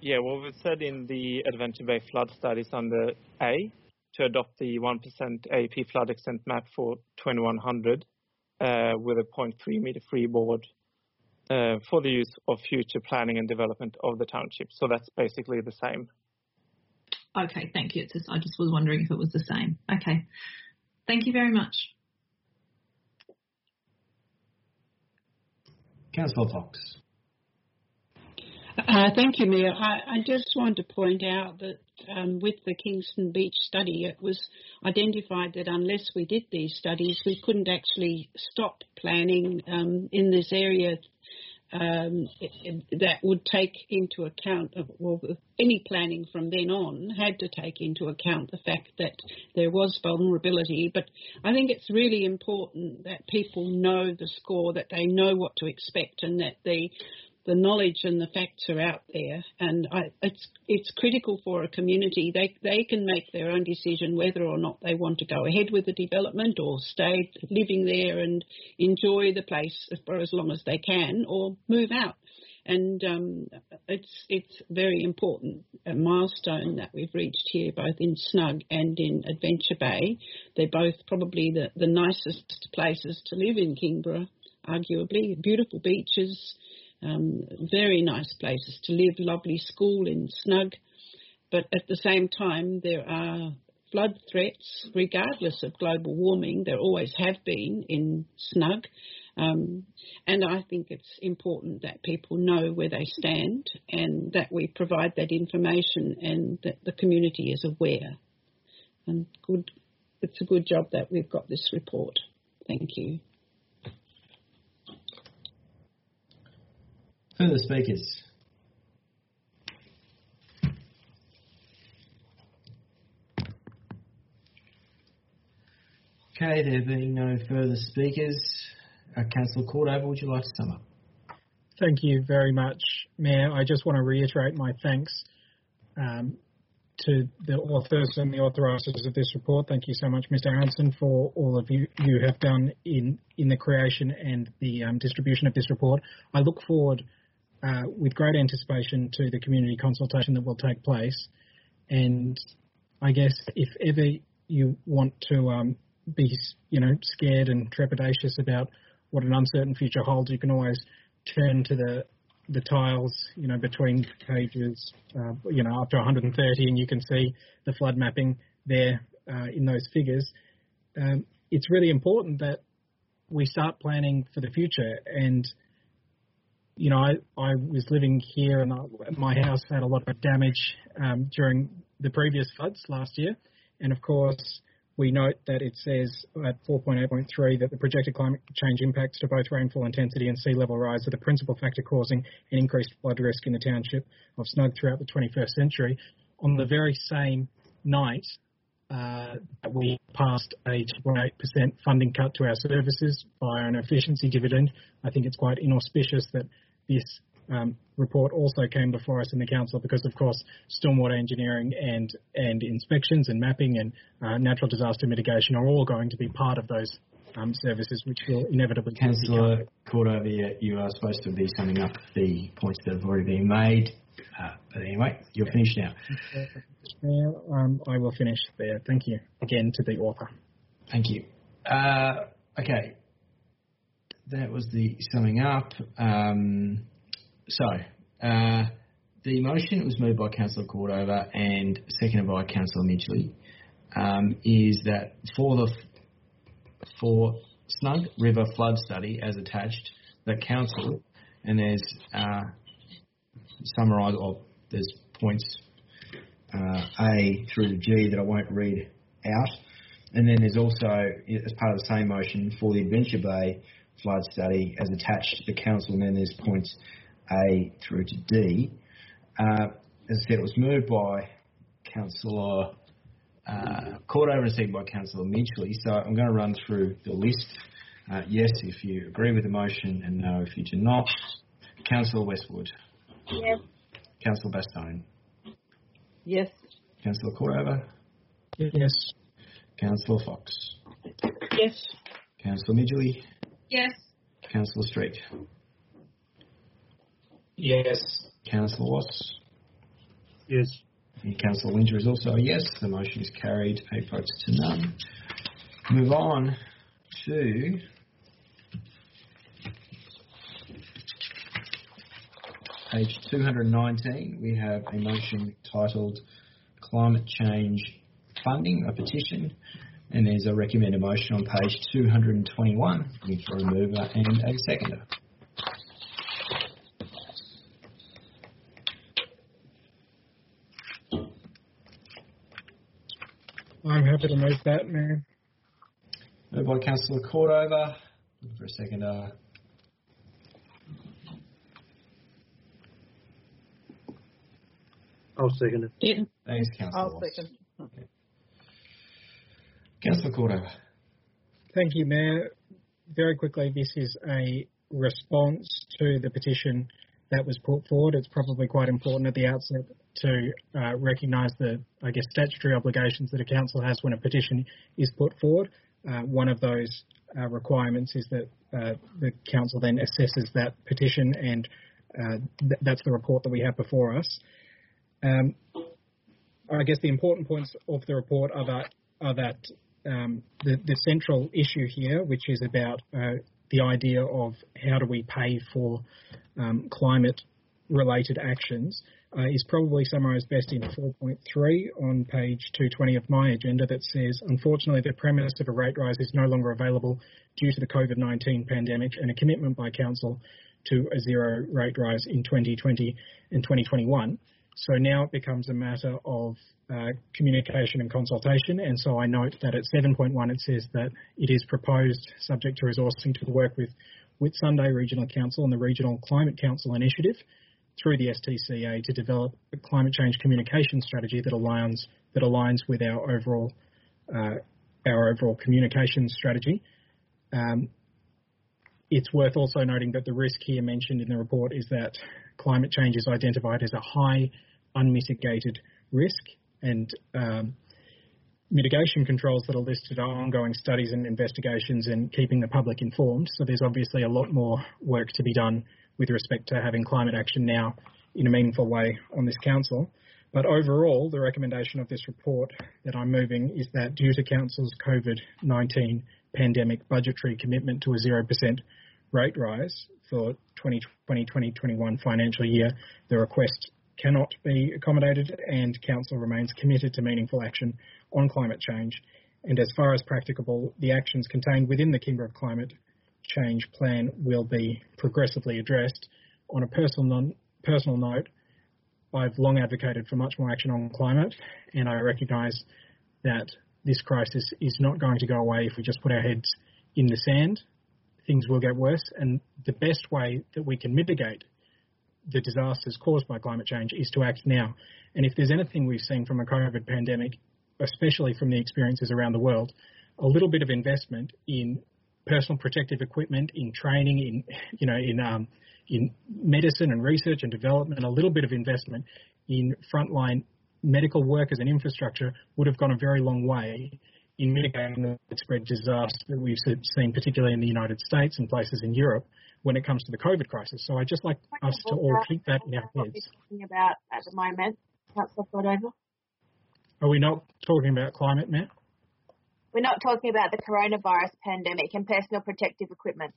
Yeah, well, we said in the Adventure Bay flood studies under A to adopt the 1% AP flood extent map for 2100 with a 0.3 meter freeboard for the use of future planning and development of the township. So that's basically the same. Okay, thank you. I just was wondering if it was the same. Okay, thank you very much. Councillor Fox. Thank you, Mayor. I just want to point out that with the Kingston Beach study, it was identified that unless we did these studies, we couldn't actually stop planning in this area that would take into account, any planning from then on had to take into account the fact that there was vulnerability. But I think it's really important that people know the score, that they know what to expect, and that the knowledge and the facts are out there, and it's critical for a community. They can make their own decision whether or not they want to go ahead with the development or stay living there and enjoy the place for as long as they can, or move out. And it's very important, a milestone that we've reached here, both in Snug and in Adventure Bay. They're both probably the nicest places to live in Kingborough, arguably. Beautiful beaches. Very nice places to live, lovely school in Snug, but at the same time there are flood threats regardless of global warming. There always have been in Snug, and I think it's important that people know where they stand and that we provide that information and that the community is aware. And it's a good job that we've got this report. Thank you. Further speakers? Okay, there being no further speakers, Councillor Cordover, would you like to sum up? Thank you very much, Mayor. I just want to reiterate my thanks to the authors and the authorisers of this report. Thank you so much, Mr. Aronson, for all of you have done in the creation and the distribution of this report. I look forward with great anticipation to the community consultation that will take place. And I guess if ever you want to be, scared and trepidatious about what an uncertain future holds, you can always turn to the tiles, between pages, up to 130, and you can see the flood mapping there in those figures. It's really important that we start planning for the future. And I was living here and my house had a lot of damage during the previous floods last year. And of course, we note that it says at 4.8.3 that the projected climate change impacts to both rainfall intensity and sea level rise are the principal factor causing an increased flood risk in the township of Snug throughout the 21st century. On the very same night that we passed a 2.8% funding cut to our services via an efficiency dividend, I think it's quite inauspicious that this report also came before us in the council because, of course, stormwater engineering and inspections and mapping and natural disaster mitigation are all going to be part of those services, which will inevitably... Councillor Cordover, you are supposed to be summing up the points that have already been made. But anyway, you're finished now. I will finish there. Thank you again to the author. Thank you. Okay. That was the summing up. The motion was moved by Councillor Cordover and seconded by Councillor Midgley, is that for Snug River flood study as attached, the council, and there's summarised, there's points A through to G that I won't read out, and then there's also, as part of the same motion, for the Adventure Bay flood study as attached to the council, and then there's points A through to D. As I said, it was moved by Councillor Cordover and seconded by Councillor Midgley. So I'm going to run through the list. Yes, if you agree with the motion, and no, if you do not. Councillor Westwood. Yes. Councillor Bastone. Yes. Councillor Cordover. Yes. Councillor Fox. Yes. Councillor Midgley. Yes. Councillor Street. Yes. Councillor Wass. Yes. And Councillor Winter is also a yes. The motion is carried, 8 votes to none. Move on to page 219. We have a motion titled Climate Change Funding, a petition, and there's a recommended motion on page 221. Looking for a mover and a seconder. I'm happy to move that, Mayor. Moved by Councillor Cordova. Looking for a seconder. I'll second it. Yeah. Thanks, Councillor. I'll second. Okay. Councillor Cordova. Thank you, Mayor. Very quickly, this is a response to the petition that was put forward. It's probably quite important at the outset to recognise the, statutory obligations that a council has when a petition is put forward. One of those requirements is that the council then assesses that petition, and that's the report that we have before us. I guess the important points of the report are that the central issue here, which is about the idea of how do we pay for climate-related actions, is probably summarised best in 4.3 on page 220 of my agenda, that says, unfortunately, the premise of a rate rise is no longer available due to the COVID-19 pandemic, and a commitment by Council to a zero rate rise in 2020 and 2021. So now it becomes a matter of communication and consultation, and so I note that at 7.1 it says that it is proposed, subject to resourcing, to work with Whitsunday Regional Council and the Regional Climate Council Initiative through the STCA to develop a climate change communication strategy that aligns with our overall communication strategy. It's worth also noting that the risk here mentioned in the report is that climate change is identified as a high unmitigated risk, and mitigation controls that are listed are ongoing studies and investigations and keeping the public informed. So there's obviously a lot more work to be done with respect to having climate action now in a meaningful way on this council. But overall, the recommendation of this report that I'm moving is that due to Council's COVID-19 pandemic budgetary commitment to a 0% rate rise for 2020-2021 financial year, the request cannot be accommodated, and Council remains committed to meaningful action on climate change. And as far as practicable, the actions contained within the Kingborough Climate Change Plan will be progressively addressed. On a personal note, I've long advocated for much more action on climate, and I recognise that this crisis is not going to go away if we just put our heads in the sand. Things will get worse, and the best way that we can mitigate the disasters caused by climate change is to act now. And if there's anything we've seen from a COVID pandemic, especially from the experiences around the world, a little bit of investment in personal protective equipment, in training, in medicine and research and development, a little bit of investment in frontline medical workers and infrastructure would have gone a very long way in mitigating the widespread disaster that we've seen, particularly in the United States and places in Europe, when it comes to the COVID crisis. So I'd just like us to all keep that in our heads. What we're talking about at the moment, Councillor Cordova? Are we not talking about climate, Matt? We're not talking about the coronavirus pandemic and personal protective equipment.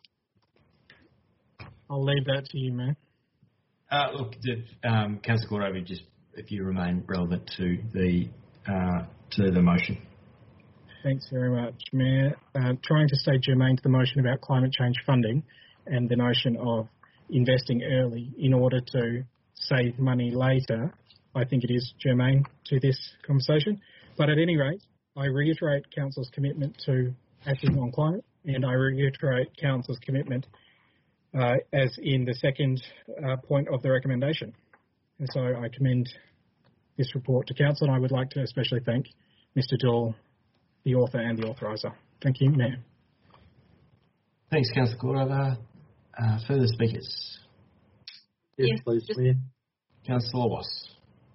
I'll leave that to you, Matt. Look, Councillor Cordova, just if you remain relevant to the motion. Thanks very much, Mayor. Trying to stay germane to the motion about climate change funding and the notion of investing early in order to save money later, I think it is germane to this conversation. But at any rate, I reiterate Council's commitment to acting on climate, and I reiterate Council's commitment as in the second point of the recommendation. And so I commend this report to Council, and I would like to especially thank Mr. Dool, the author and the authoriser. Thank you, Mayor. Thanks, Councillor Cordova. Further speakers? Yes, please, Mayor. Councillor Wass.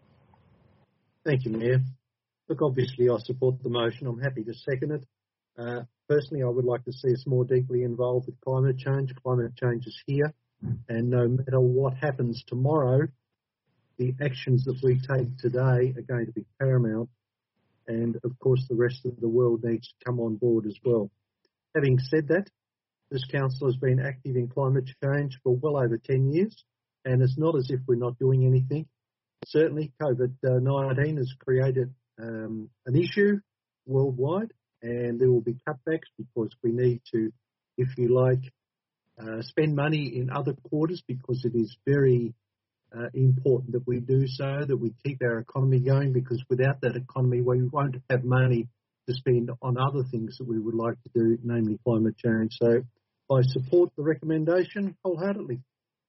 Thank you, Mayor. Look, obviously I support the motion. I'm happy to second it. Personally, I would like to see us more deeply involved with climate change. Climate change is here, and no matter what happens tomorrow, the actions that we take today are going to be paramount, and of course the rest of the world needs to come on board as well. Having said that, this council has been active in climate change for well over 10 years, and it's not as if we're not doing anything. Certainly COVID-19 has created an issue worldwide, and there will be cutbacks because we need to, if you like, spend money in other quarters, because it is very important that we do so, that we keep our economy going, because without that economy we won't have money to spend on other things that we would like to do, namely climate change. So I support the recommendation wholeheartedly.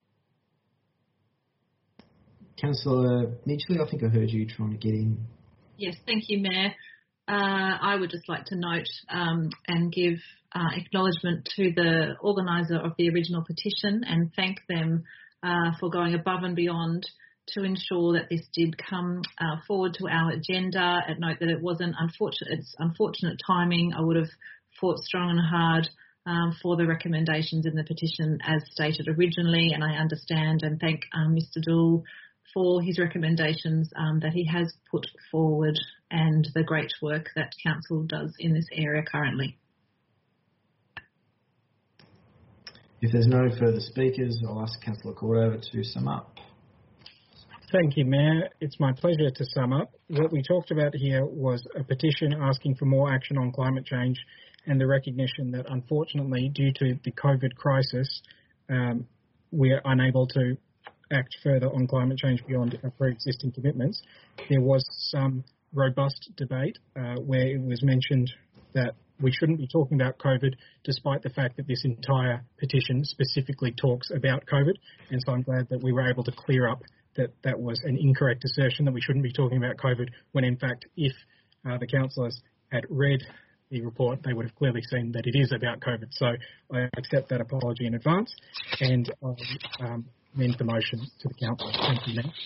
Councillor Midgley, I think I heard you trying to get in. Yes, thank you, Mayor. I would just like to note and give acknowledgement to the organiser of the original petition and thank them for going above and beyond to ensure that this did come forward to our agenda. And note that it wasn't it's unfortunate timing. I would have fought strong and hard for the recommendations in the petition as stated originally, and I understand and thank Mr. Dool for his recommendations that he has put forward and the great work that Council does in this area currently. If there's no further speakers, I'll ask Councillor Cordover to sum up. Thank you, Mayor. It's my pleasure to sum up. What we talked about here was a petition asking for more action on climate change and the recognition that, unfortunately, due to the COVID crisis, we're unable to act further on climate change beyond our pre-existing commitments. There was some robust debate where it was mentioned that we shouldn't be talking about COVID, despite the fact that this entire petition specifically talks about COVID. And so I'm glad that we were able to clear up that that was an incorrect assertion, that we shouldn't be talking about COVID, when in fact, if the councillors had read the report, they would have clearly seen that it is about COVID. So I accept that apology in advance, and I amend the motion to the council. Thank you, Mayor.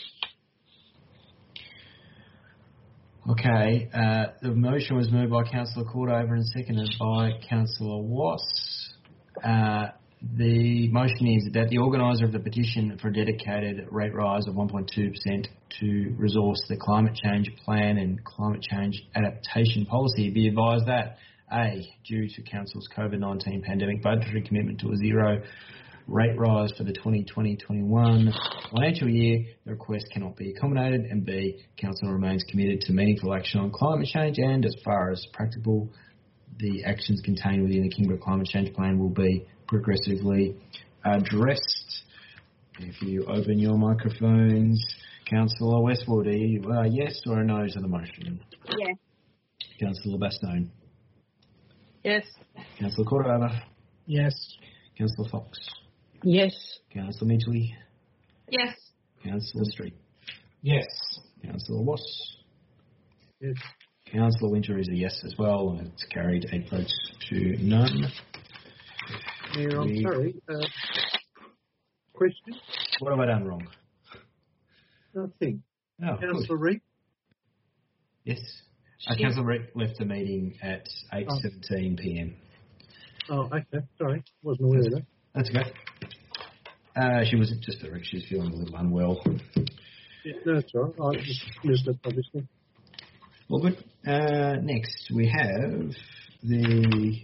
Okay, the motion was moved by Councillor Cordover and seconded by Councillor Wass. The motion is that the organiser of the petition for a dedicated rate rise of 1.2% to resource the climate change plan and climate change adaptation policy be advised that A, due to Council's COVID-19 pandemic budgetary commitment to a zero rate rise for the 2020-21 financial year, the request cannot be accommodated, and B, Council remains committed to meaningful action on climate change, and as far as practicable, the actions contained within the Kingborough Climate Change Plan will be progressively addressed. If you open your microphones, Councillor Westwood, are you yes or a no to the motion? Yes. Councillor Bastone? Yes. Councillor Cordover? Yes. Councillor Fox? Yes. Councillor Midgley? Yes. Councillor Street? Yes. Councillor Wass? Yes. Councillor Winter is a yes as well, and it's carried 8 votes to none. Mayor, I'm sorry. Question? What have I done wrong? Nothing. Oh, Councillor Reid? Yes. Councillor Reid left the meeting at 8:17 p.m. Oh, okay. Sorry. Wasn't aware of that. That's okay. She was just she was feeling a little unwell. Yeah, no, that's all right. I just missed it, obviously. Well, good. Next, we have the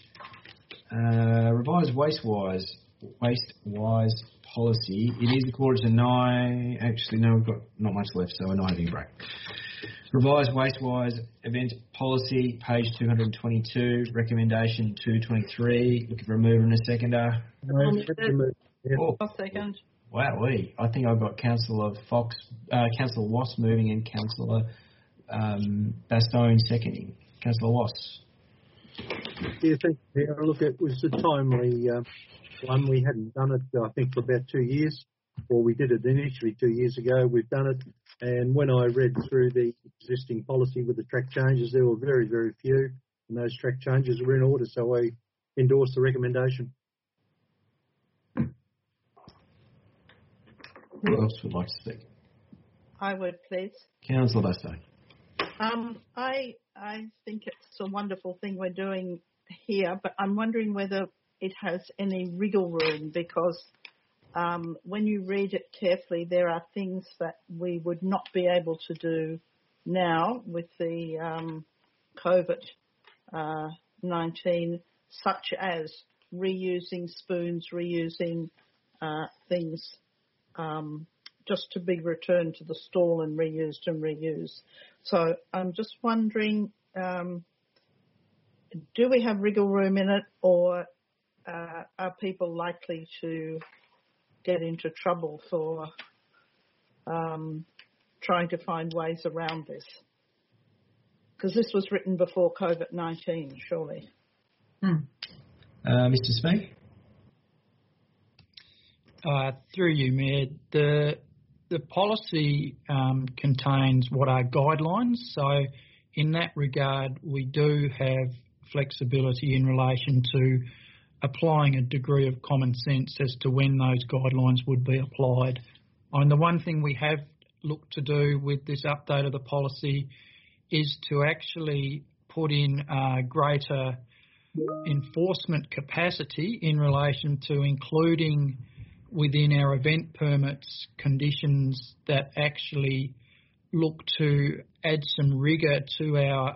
revised waste-wise policy. It is according to actually, no, we've got not much left, so we're not having a break. Revised waste-wise event policy, page 222, recommendation 223. Looking for a mover and a seconder. I'll second. Wow, I think I've got Councillor Fox, Councillor Wass moving and Councillor Bastone seconding. Councillor Wass. Yeah, thank you. Look, it was a timely one. We hadn't done it, I think, for about 2 years. Or we did it initially 2 years ago. We've done it. And when I read through the existing policy with the track changes, there were very, very few. And those track changes were in order. So I endorse the recommendation. Who else would like to speak? I would, please. Councillor Bastone. I think it's a wonderful thing we're doing here, but I'm wondering whether it has any wriggle room, because when you read it carefully, there are things that we would not be able to do now with the COVID-19, such as reusing spoons, reusing things just to be returned to the stall and reused and reused. So I'm just wondering, do we have wriggle room in it, or are people likely to get into trouble for trying to find ways around this? Because this was written before COVID-19, surely. Mr. Smee? Through you, Mayor, the policy contains what are guidelines. So in that regard, we do have flexibility in relation to applying a degree of common sense as to when those guidelines would be applied. And the one thing we have looked to do with this update of the policy is to actually put in greater enforcement capacity in relation to including within our event permits conditions that actually look to add some rigour to our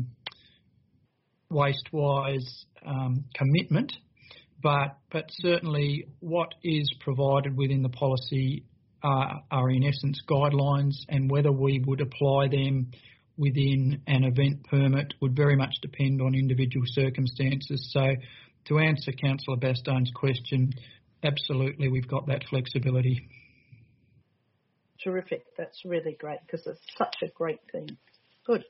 waste-wise commitment. But certainly what is provided within the policy are in essence guidelines, and whether we would apply them within an event permit would very much depend on individual circumstances. So to answer Councillor Bastone's question, absolutely we've got that flexibility. Terrific. That's really great because it's such a great thing. Good.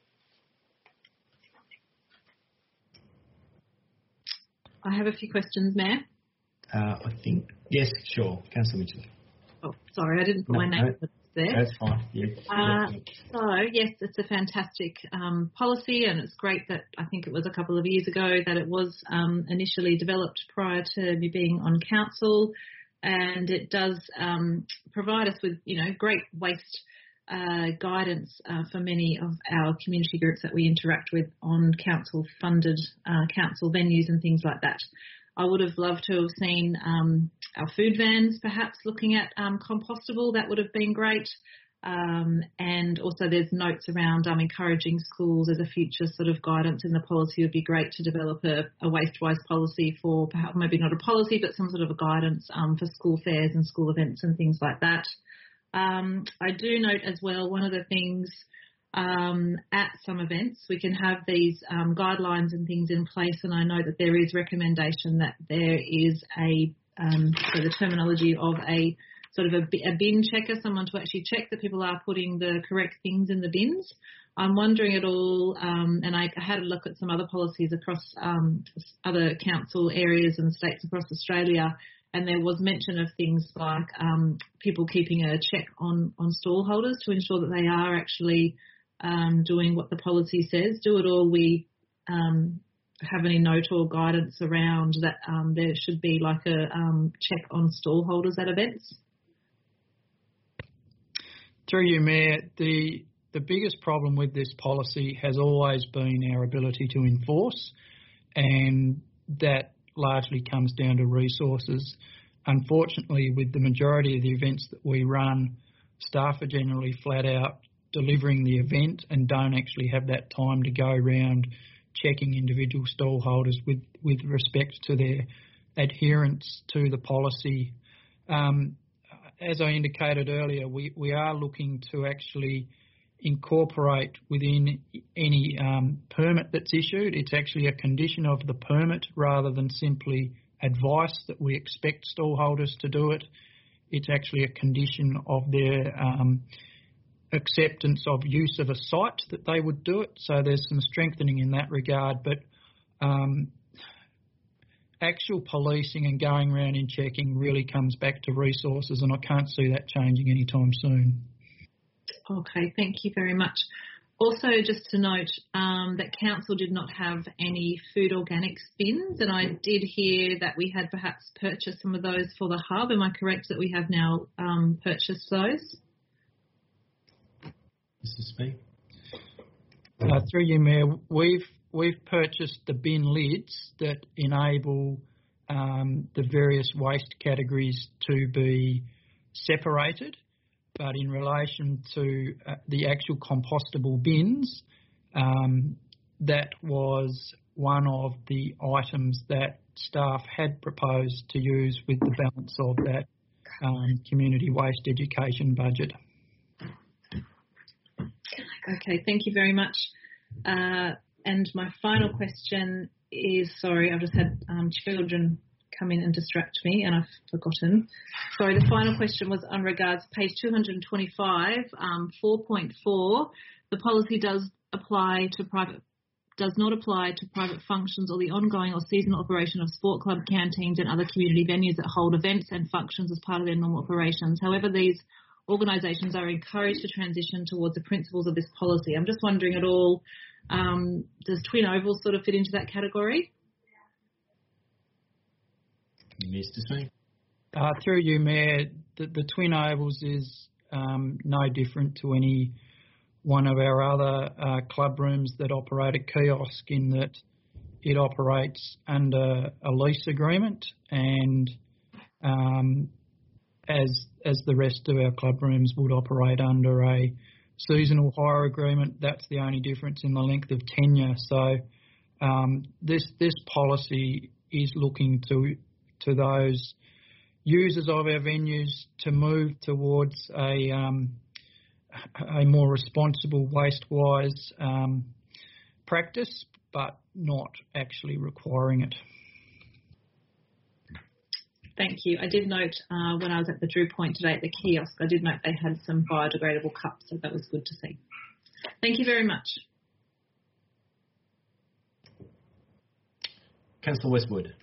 I have a few questions, Mayor. I think, yes, sure. Councillor Mitchell. Oh, sorry, I didn't put my name there. That's fine. Yeah. So, yes, it's a fantastic policy, and it's great that I think it was a couple of years ago that it was initially developed prior to me being on council, and it does provide us with, great waste guidance for many of our community groups that we interact with on council-funded council venues and things like that. I would have loved to have seen our food vans perhaps looking at compostable. That would have been great. And also there's notes around encouraging schools as a future sort of guidance in the policy. It would be great to develop a waste-wise policy for perhaps maybe not a policy but some sort of a guidance for school fairs and school events and things like that. I do note as well, one of the things at some events we can have these guidelines and things in place, and I know that there is recommendation that there is so the terminology of a sort of a bin checker, someone to actually check that people are putting the correct things in the bins. I'm wondering at all, and I had a look at some other policies across other council areas and states across Australia, and there was mention of things like people keeping a check on stall holders to ensure that they are actually doing what the policy says. Do it all we have any note or guidance around that there should be like a check on stall holders at events? Through you, Mayor, the biggest problem with this policy has always been our ability to enforce, and that largely comes down to resources. Unfortunately, with the majority of the events that we run, staff are generally flat out delivering the event and don't actually have that time to go around checking individual stall holders with respect to their adherence to the policy. As I indicated earlier, we are looking to actually incorporate within any permit that's issued. It's actually a condition of the permit rather than simply advice that we expect stall holders to do it. It's actually a condition of their acceptance of use of a site that they would do it. So there's some strengthening in that regard, but actual policing and going around and checking really comes back to resources, and I can't see that changing anytime soon. Okay, thank you very much. Also, just to note that council did not have any food organics bins, and I did hear that we had perhaps purchased some of those for the hub. Am I correct that we have now purchased those? Mr. Speaker. Through you, Mayor, we've purchased the bin lids that enable the various waste categories to be separated, but in relation to the actual compostable bins, that was one of the items that staff had proposed to use with the balance of that community waste education budget. Okay, thank you very much. And my final question is, sorry, I've just had children come in and distract me and I've forgotten. Sorry, the final question was on regards page 225, 4.4. The policy does not apply to private functions or the ongoing or seasonal operation of sport club canteens and other community venues that hold events and functions as part of their normal operations. However, these organisations are encouraged to transition towards the principles of this policy. I'm just wondering at all, does Twin Ovals sort of fit into that category? Mr. Smith. Through you, Mayor, the Twin Ovals is no different to any one of our other club rooms that operate a kiosk, in that it operates under a lease agreement, and as the rest of our club rooms would operate under a seasonal hire agreement. That's the only difference in the length of tenure. So this policy is looking to those users of our venues to move towards a more responsible waste-wise practice, but not actually requiring it. Thank you. I did note when I was at the Drew Point today at the kiosk, I did note they had some biodegradable cups, so that was good to see. Thank you very much. Councillor Westwood.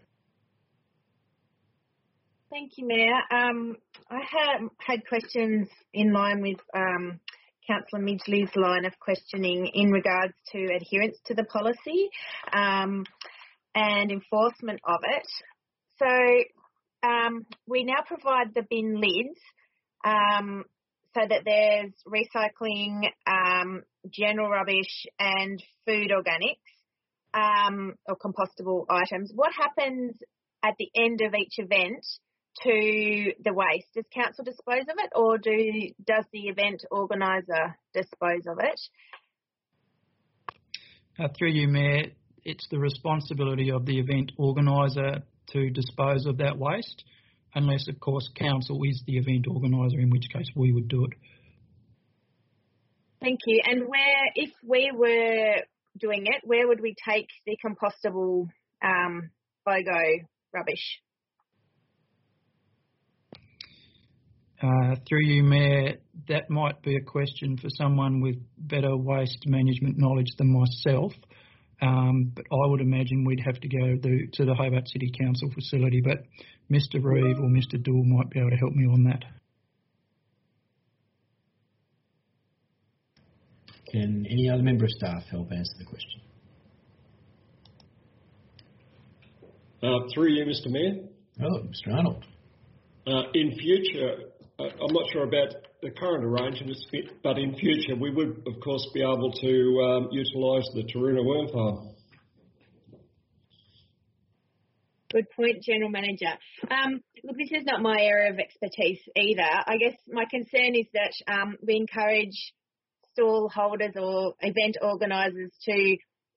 Thank you, Mayor. I had questions in line with Councillor Midgley's line of questioning in regards to adherence to the policy and enforcement of it. So we now provide the bin lids so that there's recycling, general rubbish and food organics or compostable items. What happens at the end of each event to the waste? Does council dispose of it, or does the event organiser dispose of it? Through you, Mayor, it's the responsibility of the event organiser to dispose of that waste, unless, of course, council is the event organiser, in which case we would do it. Thank you. And if we were doing it, where would we take the compostable BOGO rubbish? Through you, Mayor, that might be a question for someone with better waste management knowledge than myself, but I would imagine we'd have to go to the Hobart City Council facility, but Mr Reeve or Mr Dool might be able to help me on that. Can any other member of staff help answer the question? Through you, Mr Mayor. Oh, Mr Arnold. In future, I'm not sure about the current arrangements, but in future we would, of course, be able to utilise the Taroona Worm Farm. Good point, General Manager. Look, this is not my area of expertise either. I guess my concern is that we encourage stall holders or event organisers to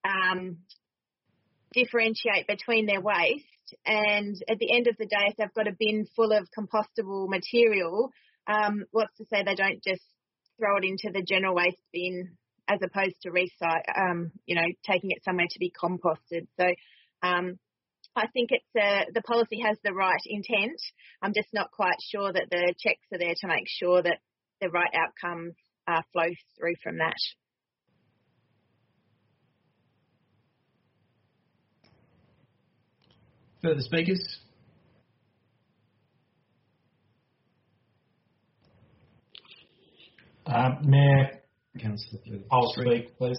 differentiate between their waste, and at the end of the day, if they've got a bin full of compostable material, what's to say they don't just throw it into the general waste bin as opposed to taking it somewhere to be composted. So I think the policy has the right intent. I'm just not quite sure that the checks are there to make sure that the right outcomes flow through from that. Further speakers? Mayor, Councillor, I'll speak, please.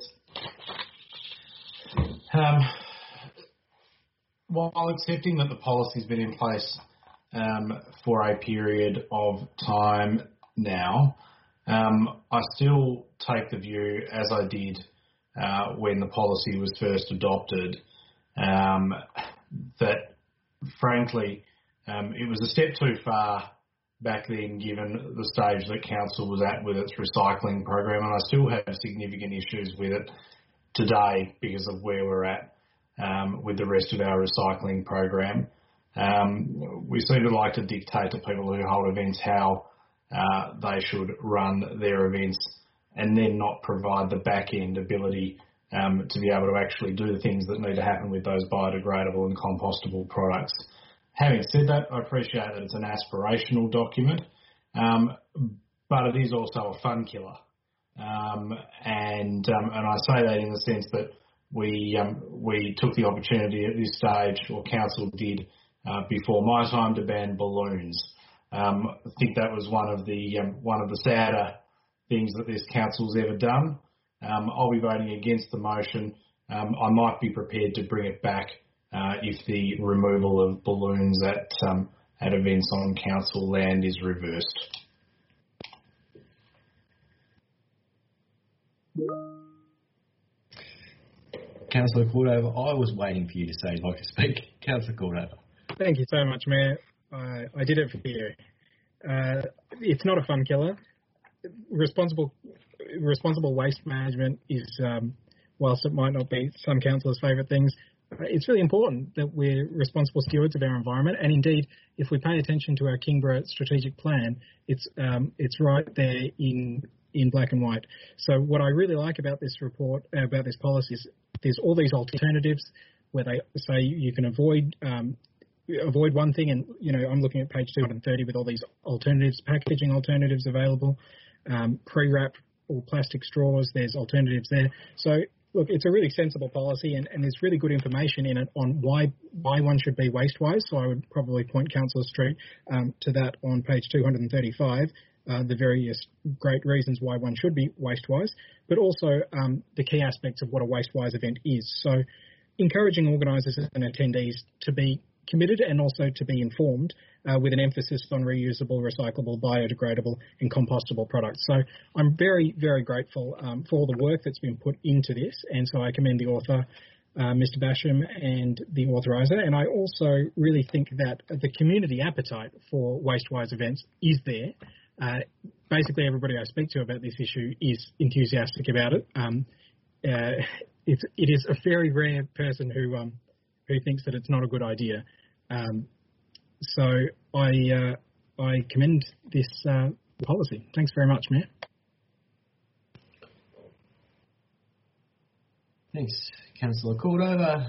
While accepting that the policy's been in place for a period of time now, I still take the view, as I did when the policy was first adopted, that frankly, it was a step too far back then, given the stage that council was at with its recycling program, and I still have significant issues with it today because of where we're at with the rest of our recycling program. We seem to like to dictate to people who hold events how they should run their events, and then not provide the back-end ability to be able to actually do the things that need to happen with those biodegradable and compostable products. Having said that, I appreciate that it's an aspirational document, but it is also a fun killer. And I say that in the sense that we took the opportunity at this stage, or council did, before my time, to ban balloons. I think that was one of the sadder things that this council's ever done. I'll be voting against the motion. I might be prepared to bring it back if the removal of balloons at events on council land is reversed. Councillor Cordover, I was waiting for you to say you'd like to speak. Councillor Cordover. Thank you so much, Mayor. I did it for you. It's not a fun killer. Responsible waste management is, whilst it might not be some councillors' favourite things, it's really important that we're responsible stewards of our environment. And indeed, if we pay attention to our Kingborough strategic plan, it's right there in black and white. So what I really like about this report, about this policy, is there's all these alternatives where they say you can avoid one thing, and I'm looking at page 230 with all these alternatives, packaging alternatives available, pre-wrap or plastic straws. There's alternatives there. So look, it's a really sensible policy, and there's really good information in it on why one should be waste-wise. So I would probably point Councillor Street to that on page 235. The various great reasons why one should be waste-wise, but also the key aspects of what a waste-wise event is. So encouraging organisers and attendees to be committed and also to be informed with an emphasis on reusable, recyclable, biodegradable and compostable products. So I'm very, very grateful for all the work that's been put into this, and so I commend the author, Mr. Basham, and the authoriser. And I also really think that the community appetite for waste-wise events is there. Basically, everybody I speak to about this issue is enthusiastic about it. It is a very rare person who thinks that it's not a good idea. So I commend this policy. Thanks very much, Mayor. Thanks, Councillor Cordover.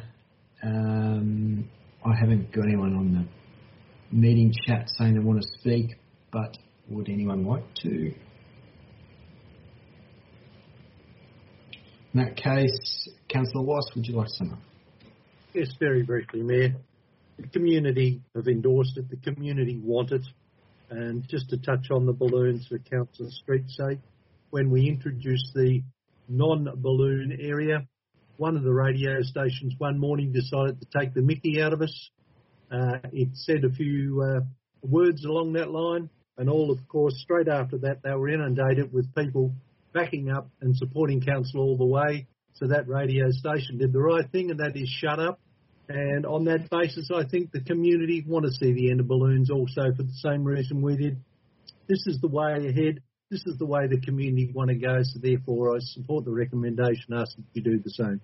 I haven't got anyone on the meeting chat saying they want to speak, but would anyone like to? In that case, Councillor Weiss, would you like to sum up? Yes, very briefly, Mayor. The community have endorsed it. The community want it. And just to touch on the balloons for Councillor Street's sake, when we introduced the non-balloon area, one of the radio stations one morning decided to take the mickey out of us. It said a few words along that line, and all, of course, straight after that, they were inundated with people backing up and supporting council all the way. So that radio station did the right thing, and that is shut up. And on that basis, I think the community want to see the end of balloons also for the same reason we did. This is the way ahead. This is the way the community want to go. So therefore, I support the recommendation, ask that you do the same.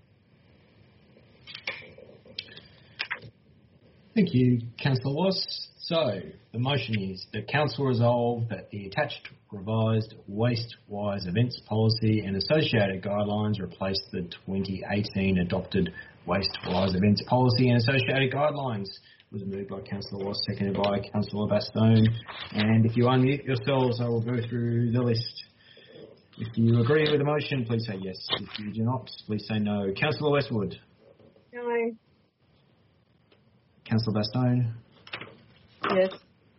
Thank you, Councillor Weiss. So the motion is that Council resolve that the attached revised waste-wise events policy and associated guidelines replace the 2018 adopted waste-wise events policy and associated guidelines. It was moved by Councillor Weiss, seconded by Councillor Bastone. And if you unmute yourselves, I will go through the list. If you agree with the motion, please say yes. If you do not, please say no. Councillor Westwood. No. Councillor Bastone. Yes.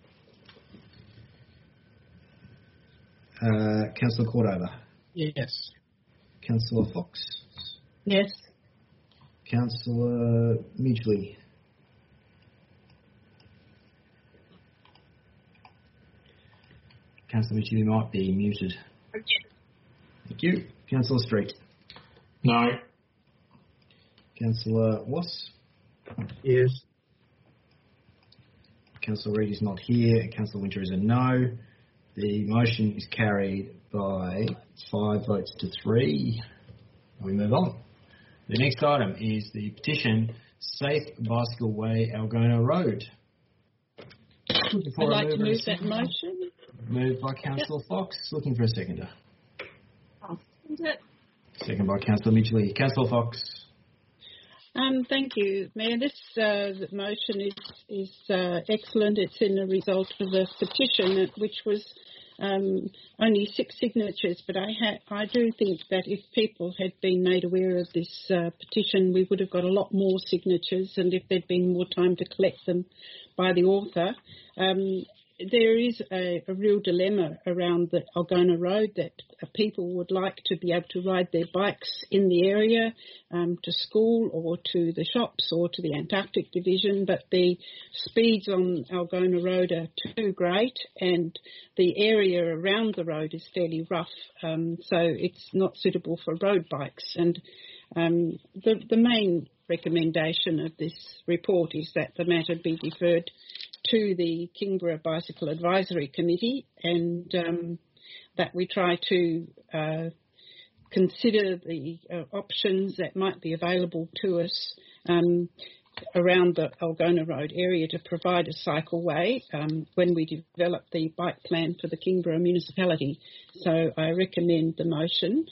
Councillor Cordover. Yes. Councillor Fox. Yes. Councillor Midgley. Councillor Midgley might be muted. Yes. Thank you. Councillor Street. No. Councillor Weiss. Yes. Councillor Reid is not here. Councillor Winter is a no. The motion is carried by 5 votes to 3. We move on. The next item is the petition Safe Bicycle Way Algona Road. I'd like to move that motion. Moved by Councillor Fox. Looking for a seconder. I'll second it. Second by Councillor Mitchell. Councillor Fox. Thank you, Mayor. This motion is excellent. It's in the result of a petition which was only 6 signatures, but I do think that if people had been made aware of this petition, we would have got a lot more signatures, and if there'd been more time to collect them by the author. There is a real dilemma around the Algona Road that people would like to be able to ride their bikes in the area to school or to the shops or to the Antarctic Division, but the speeds on Algona Road are too great and the area around the road is fairly rough, so it's not suitable for road bikes. And the main recommendation of this report is that the matter be deferred to the Kingborough Bicycle Advisory Committee, and that we try to consider the options that might be available to us around the Algona Road area to provide a cycleway when we develop the bike plan for the Kingborough municipality. So I recommend the motion.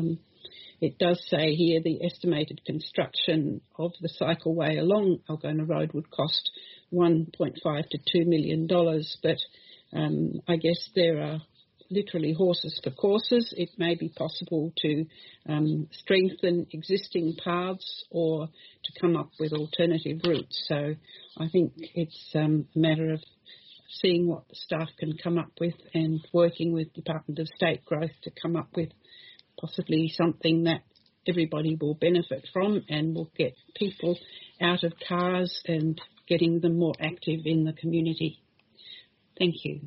It does say here the estimated construction of the cycleway along Algona Road would cost $1.5 to $2 million, but I guess there are literally horses for courses. It may be possible to strengthen existing paths or to come up with alternative routes. So I think it's a matter of seeing what the staff can come up with and working with Department of State Growth to come up with possibly something that everybody will benefit from and will get people out of cars and getting them more active in the community. Thank you.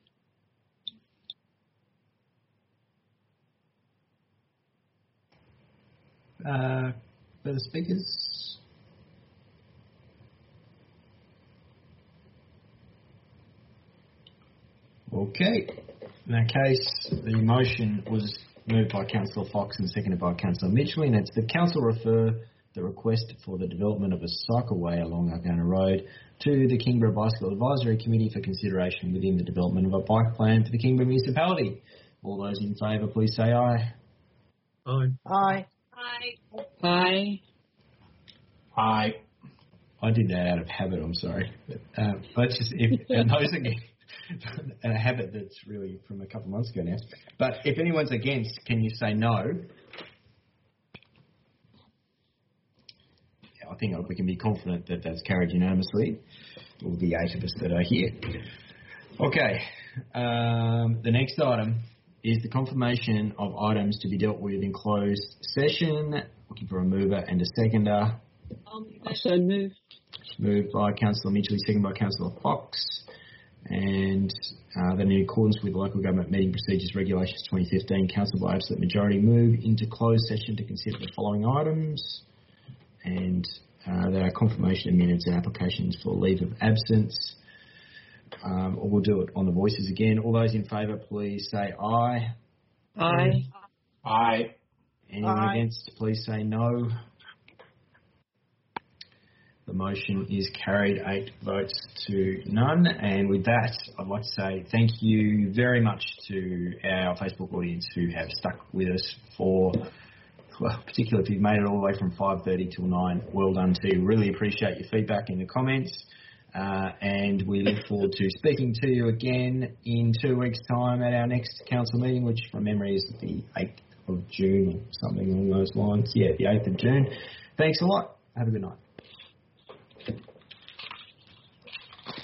Further speakers? Okay. In that case, the motion was moved by Councillor Fox and seconded by Councillor Mitchell, and it's the council refer the request for the development of a cycleway along Algona Road to the Kingborough Bicycle Advisory Committee for consideration within the development of a bike plan for the Kingborough municipality. All those in favour, please say aye. Aye. Aye. Aye. Aye. Aye. I did that out of habit, I'm sorry. But let's just, and those again, a habit that's really from a couple of months ago now. But if anyone's against, can you say no? I think we can be confident that that's carried unanimously, all the 8 of us that are here. Okay, the next item is the confirmation of items to be dealt with in closed session. Looking for a mover and a seconder. So moved. Moved by Councillor Mitchell, seconded by Councillor Fox. And then in accordance with Local Government Meeting Procedures Regulations 2015, Council by absolute majority move into closed session to consider the following items. And there are confirmation of minutes and applications for leave of absence. Or we'll do it on the voices again. All those in favour, please say aye. Aye. Aye. Anyone against, please say no. The motion is carried 8 votes to none. And with that, I'd like to say thank you very much to our Facebook audience who have stuck with us for, well, particularly if you've made it all the way from 5:30 till 9, well done to you. Really appreciate your feedback in the comments. And we look forward to speaking to you again in 2 weeks' time at our next council meeting, which from memory is the 8th of June or something along those lines. Yeah, the 8th of June. Thanks a lot. Have a good night.